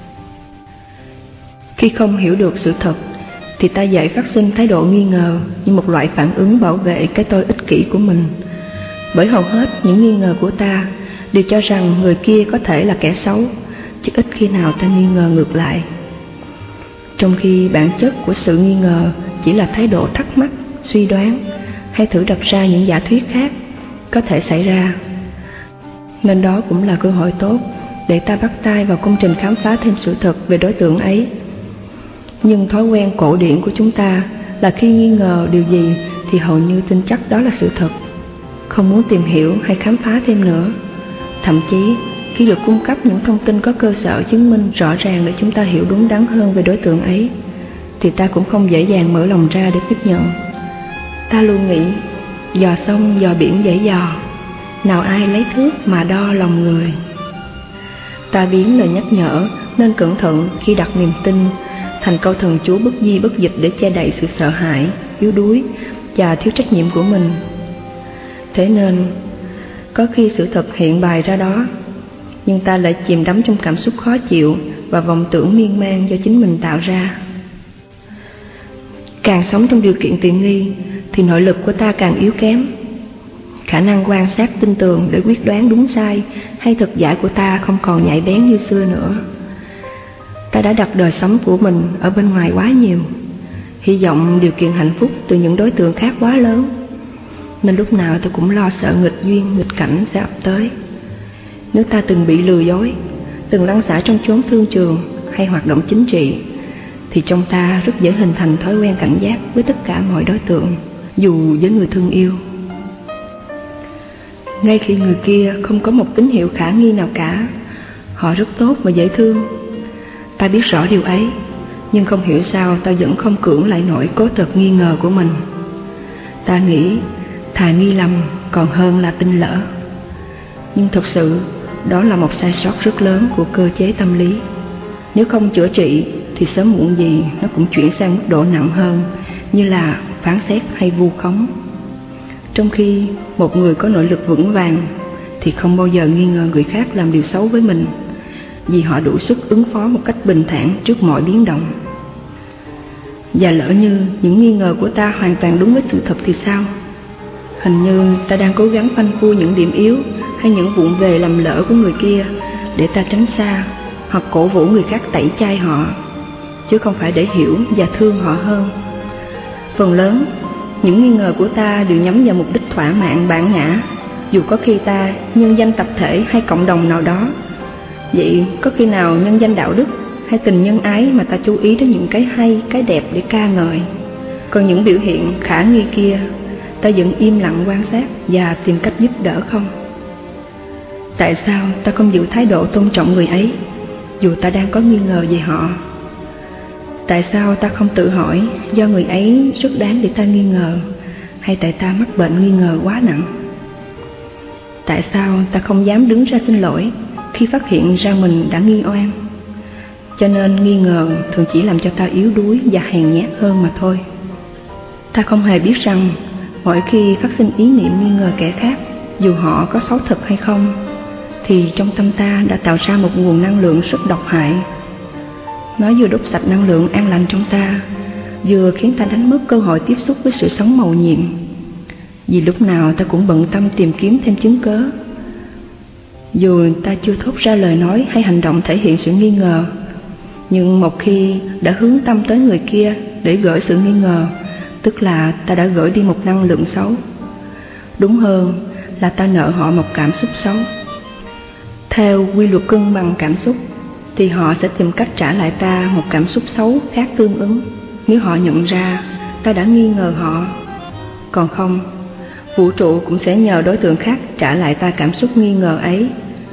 Khi không hiểu được sự thật, thì ta dễ phát sinh thái độ nghi ngờ như một loại phản ứng bảo vệ cái tôi ích kỷ của mình. Bởi hầu hết những nghi ngờ của ta đều cho rằng người kia có thể là kẻ xấu, chứ ít khi nào ta nghi ngờ ngược lại. Trong khi bản chất của sự nghi ngờ chỉ là thái độ thắc mắc, suy đoán hay thử đặt ra những giả thuyết khác có thể xảy ra. Nên đó cũng là cơ hội tốt để ta bắt tay vào công trình khám phá thêm sự thật về đối tượng ấy. Nhưng thói quen cổ điển của chúng ta là khi nghi ngờ điều gì thì hầu như tin chắc đó là sự thật, không muốn tìm hiểu hay khám phá thêm nữa. Thậm chí khi được cung cấp những thông tin có cơ sở chứng minh rõ ràng để chúng ta hiểu đúng đắn hơn về đối tượng ấy, thì ta cũng không dễ dàng mở lòng ra để tiếp nhận. Ta luôn nghĩ dò sông dò biển dễ dò, nào ai lấy thước mà đo lòng người. Ta biến lời nhắc nhở nên cẩn thận khi đặt niềm tin thành câu thần chú bất di bất dịch để che đậy sự sợ hãi, yếu đuối và thiếu trách nhiệm của mình. Thế nên có khi sự thật hiện bày ra đó, nhưng ta lại chìm đắm trong cảm xúc khó chịu và vọng tưởng miên man do chính mình tạo ra. Càng sống trong điều kiện tiện nghi thì nội lực của ta càng yếu kém. Khả năng quan sát tinh tường để quyết đoán đúng sai hay thật giả của ta không còn nhạy bén như xưa nữa. Ta đã đặt đời sống của mình ở bên ngoài quá nhiều, hy vọng điều kiện hạnh phúc từ những đối tượng khác quá lớn, nên lúc nào tôi cũng lo sợ nghịch duyên, nghịch cảnh sẽ ập tới. Nếu ta từng bị lừa dối, từng lăn xả trong chốn thương trường hay hoạt động chính trị, thì trong ta rất dễ hình thành thói quen cảnh giác với tất cả mọi đối tượng, dù với người thương yêu. Ngay khi người kia không có một tín hiệu khả nghi nào cả, họ rất tốt và dễ thương. Ta biết rõ điều ấy, nhưng không hiểu sao ta vẫn không cưỡng lại nổi cố tật nghi ngờ của mình. Ta nghĩ thà nghi lầm còn hơn là tin lỡ. Nhưng thực sự đó là một sai sót rất lớn của cơ chế tâm lý. Nếu không chữa trị thì sớm muộn gì nó cũng chuyển sang mức độ nặng hơn, như là phán xét hay vu khống. Trong khi một người có nội lực vững vàng thì không bao giờ nghi ngờ người khác làm điều xấu với mình, vì họ đủ sức ứng phó một cách bình thản trước mọi biến động. Và lỡ như những nghi ngờ của ta hoàn toàn đúng với sự thật thì sao? Hình như ta đang cố gắng phanh phui những điểm yếu hay những vụng về lầm lỡ của người kia để ta tránh xa hoặc cổ vũ người khác tẩy chay họ, chứ không phải để hiểu và thương họ hơn. Phần lớn những nghi ngờ của ta đều nhắm vào mục đích thỏa mãn bản ngã, dù có khi ta nhân danh tập thể hay cộng đồng nào đó. Vậy có khi nào nhân danh đạo đức hay tình nhân ái mà ta chú ý đến những cái hay, cái đẹp để ca ngợi, còn những biểu hiện khả nghi kia ta vẫn im lặng quan sát và tìm cách giúp đỡ không? Tại sao ta không giữ thái độ tôn trọng người ấy dù ta đang có nghi ngờ về họ? Tại sao ta không tự hỏi do người ấy rất đáng để ta nghi ngờ, hay tại ta mắc bệnh nghi ngờ quá nặng? Tại sao ta không dám đứng ra xin lỗi khi phát hiện ra mình đã nghi oan? Cho nên nghi ngờ thường chỉ làm cho ta yếu đuối và hèn nhát hơn mà thôi. Ta không hề biết rằng mỗi khi phát sinh ý niệm nghi ngờ kẻ khác, dù họ có xấu thật hay không, thì trong tâm ta đã tạo ra một nguồn năng lượng rất độc hại. Nó vừa đốt sạch năng lượng an lành trong ta, vừa khiến ta đánh mất cơ hội tiếp xúc với sự sống mầu nhiệm. Vì lúc nào ta cũng bận tâm tìm kiếm thêm chứng cớ. Dù ta chưa thốt ra lời nói hay hành động thể hiện sự nghi ngờ, nhưng một khi đã hướng tâm tới người kia để gửi sự nghi ngờ, tức là ta đã gửi đi một năng lượng xấu. Đúng hơn là ta nợ họ một cảm xúc xấu. Theo quy luật cân bằng cảm xúc, thì họ sẽ tìm cách trả lại ta một cảm xúc xấu khác tương ứng. Nếu họ nhận ra ta đã nghi ngờ họ Còn không, vũ trụ cũng sẽ nhờ đối tượng khác trả lại ta cảm xúc nghi ngờ ấy.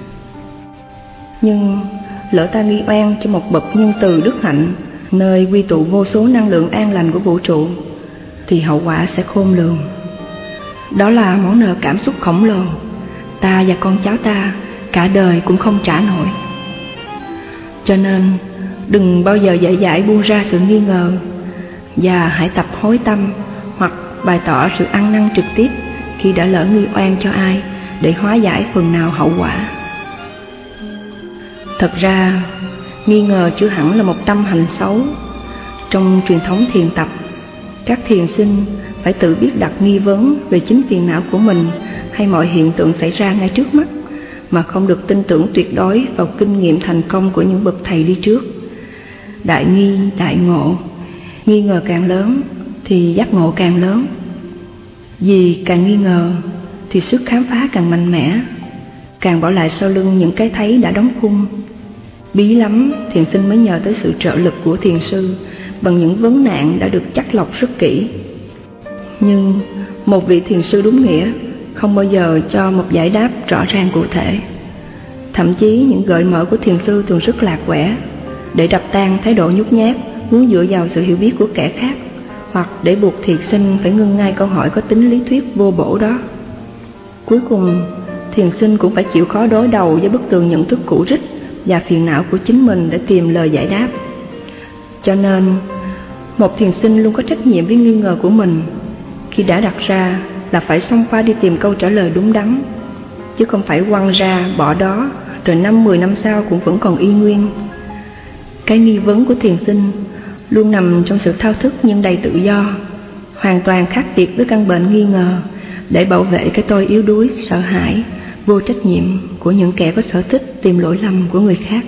Nhưng lỡ ta nghi oan cho một bậc nhân từ đức hạnh, nơi quy tụ vô số năng lượng an lành của vũ trụ, thì hậu quả sẽ khôn lường. Đó là món nợ cảm xúc khổng lồ ta và con cháu ta cả đời cũng không trả nổi. Cho nên đừng bao giờ dễ dãi buông ra sự nghi ngờ, và hãy tập hối tâm hoặc bày tỏ sự ăn năn trực tiếp khi đã lỡ nghi oan cho ai, để hóa giải phần nào hậu quả. Thật ra, nghi ngờ chưa hẳn là một tâm hành xấu. Trong truyền thống thiền tập, các thiền sinh phải tự biết đặt nghi vấn về chính phiền não của mình hay mọi hiện tượng xảy ra ngay trước mắt, mà không được tin tưởng tuyệt đối vào kinh nghiệm thành công của những bậc thầy đi trước. Đại nghi, đại ngộ. Nghi ngờ càng lớn thì giác ngộ càng lớn. Vì càng nghi ngờ thì sức khám phá càng mạnh mẽ, càng bỏ lại sau lưng những cái thấy đã đóng khung. Bí lắm, thiền sinh mới nhờ tới sự trợ lực của thiền sư bằng những vấn nạn đã được chắt lọc rất kỹ. Nhưng một vị thiền sư đúng nghĩa không bao giờ cho một giải đáp rõ ràng cụ thể. Thậm chí những gợi mở của thiền sư thường rất lạc quẻ, để đập tan thái độ nhút nhát muốn dựa vào sự hiểu biết của kẻ khác, hoặc để buộc thiền sinh phải ngưng ngay câu hỏi có tính lý thuyết vô bổ đó. Cuối cùng, thiền sinh cũng phải chịu khó đối đầu với bức tường nhận thức cũ rích và phiền não của chính mình để tìm lời giải đáp. Cho nên, một thiền sinh luôn có trách nhiệm với nghi ngờ của mình. Khi đã đặt ra là phải xông pha đi tìm câu trả lời đúng đắn, chứ không phải quăng ra bỏ đó rồi năm mười năm sau cũng vẫn còn y nguyên. Cái nghi vấn của thiền sinh luôn nằm trong sự thao thức nhưng đầy tự do, hoàn toàn khác biệt với căn bệnh nghi ngờ, để bảo vệ cái tôi yếu đuối, sợ hãi, vô trách nhiệm của những kẻ có sở thích tìm lỗi lầm của người khác.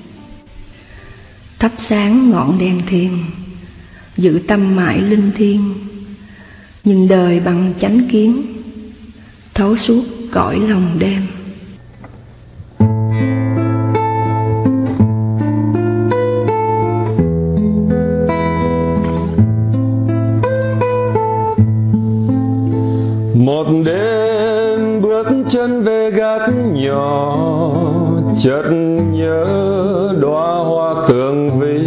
Thắp sáng ngọn đèn thiền, giữ tâm mãi linh thiêng, nhìn đời bằng chánh kiến, thấu suốt cõi lòng đêm. Một đêm bước chân về gác nhỏ, chợt nhớ đóa hoa tường vi,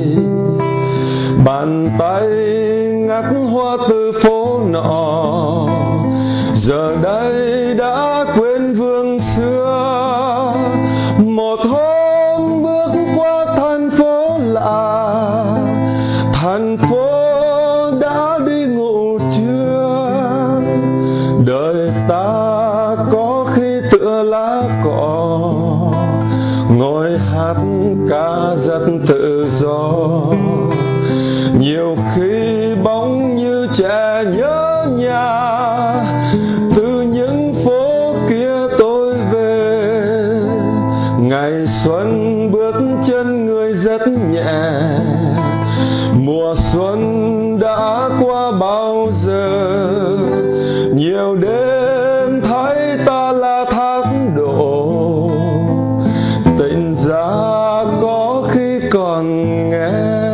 bàn tay ngắt hoa từ phố nọ, giờ đây đã quên vương xưa. Một hôm bước qua thành phố lạ, thành phố đã đi ngủ trưa. Đời ta có khi tựa lá cỏ, ngồi hát ca rất tự do. Nhiều khi bóng như trẻ nhớ nhà, từ những phố kia tôi về. Ngày xuân bước chân người rất nhẹ, mùa xuân đã qua bao giờ. Nhiều đêm thấy ta là thác đổ, tỉnh ra có khi còn nghe.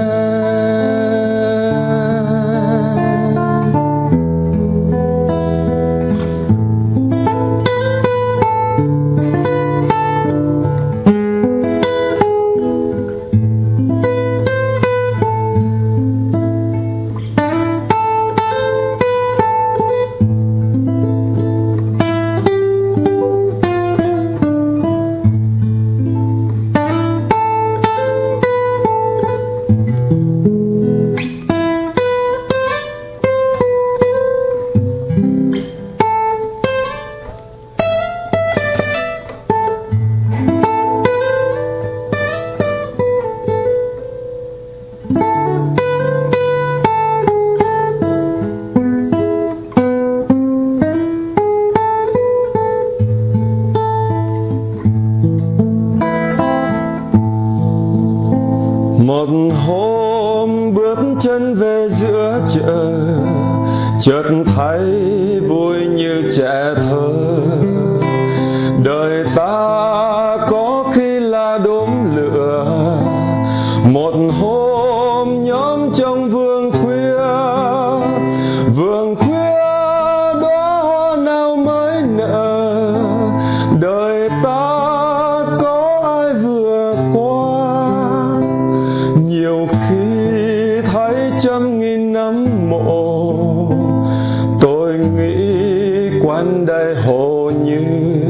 Một hôm bước chân về giữa chợ, chợt thấy vui như trẻ thơ. Đời ta có khi là đốm lửa, một hôm nhóm trong vườn khuya. Vườn khuya quanh đây hồ như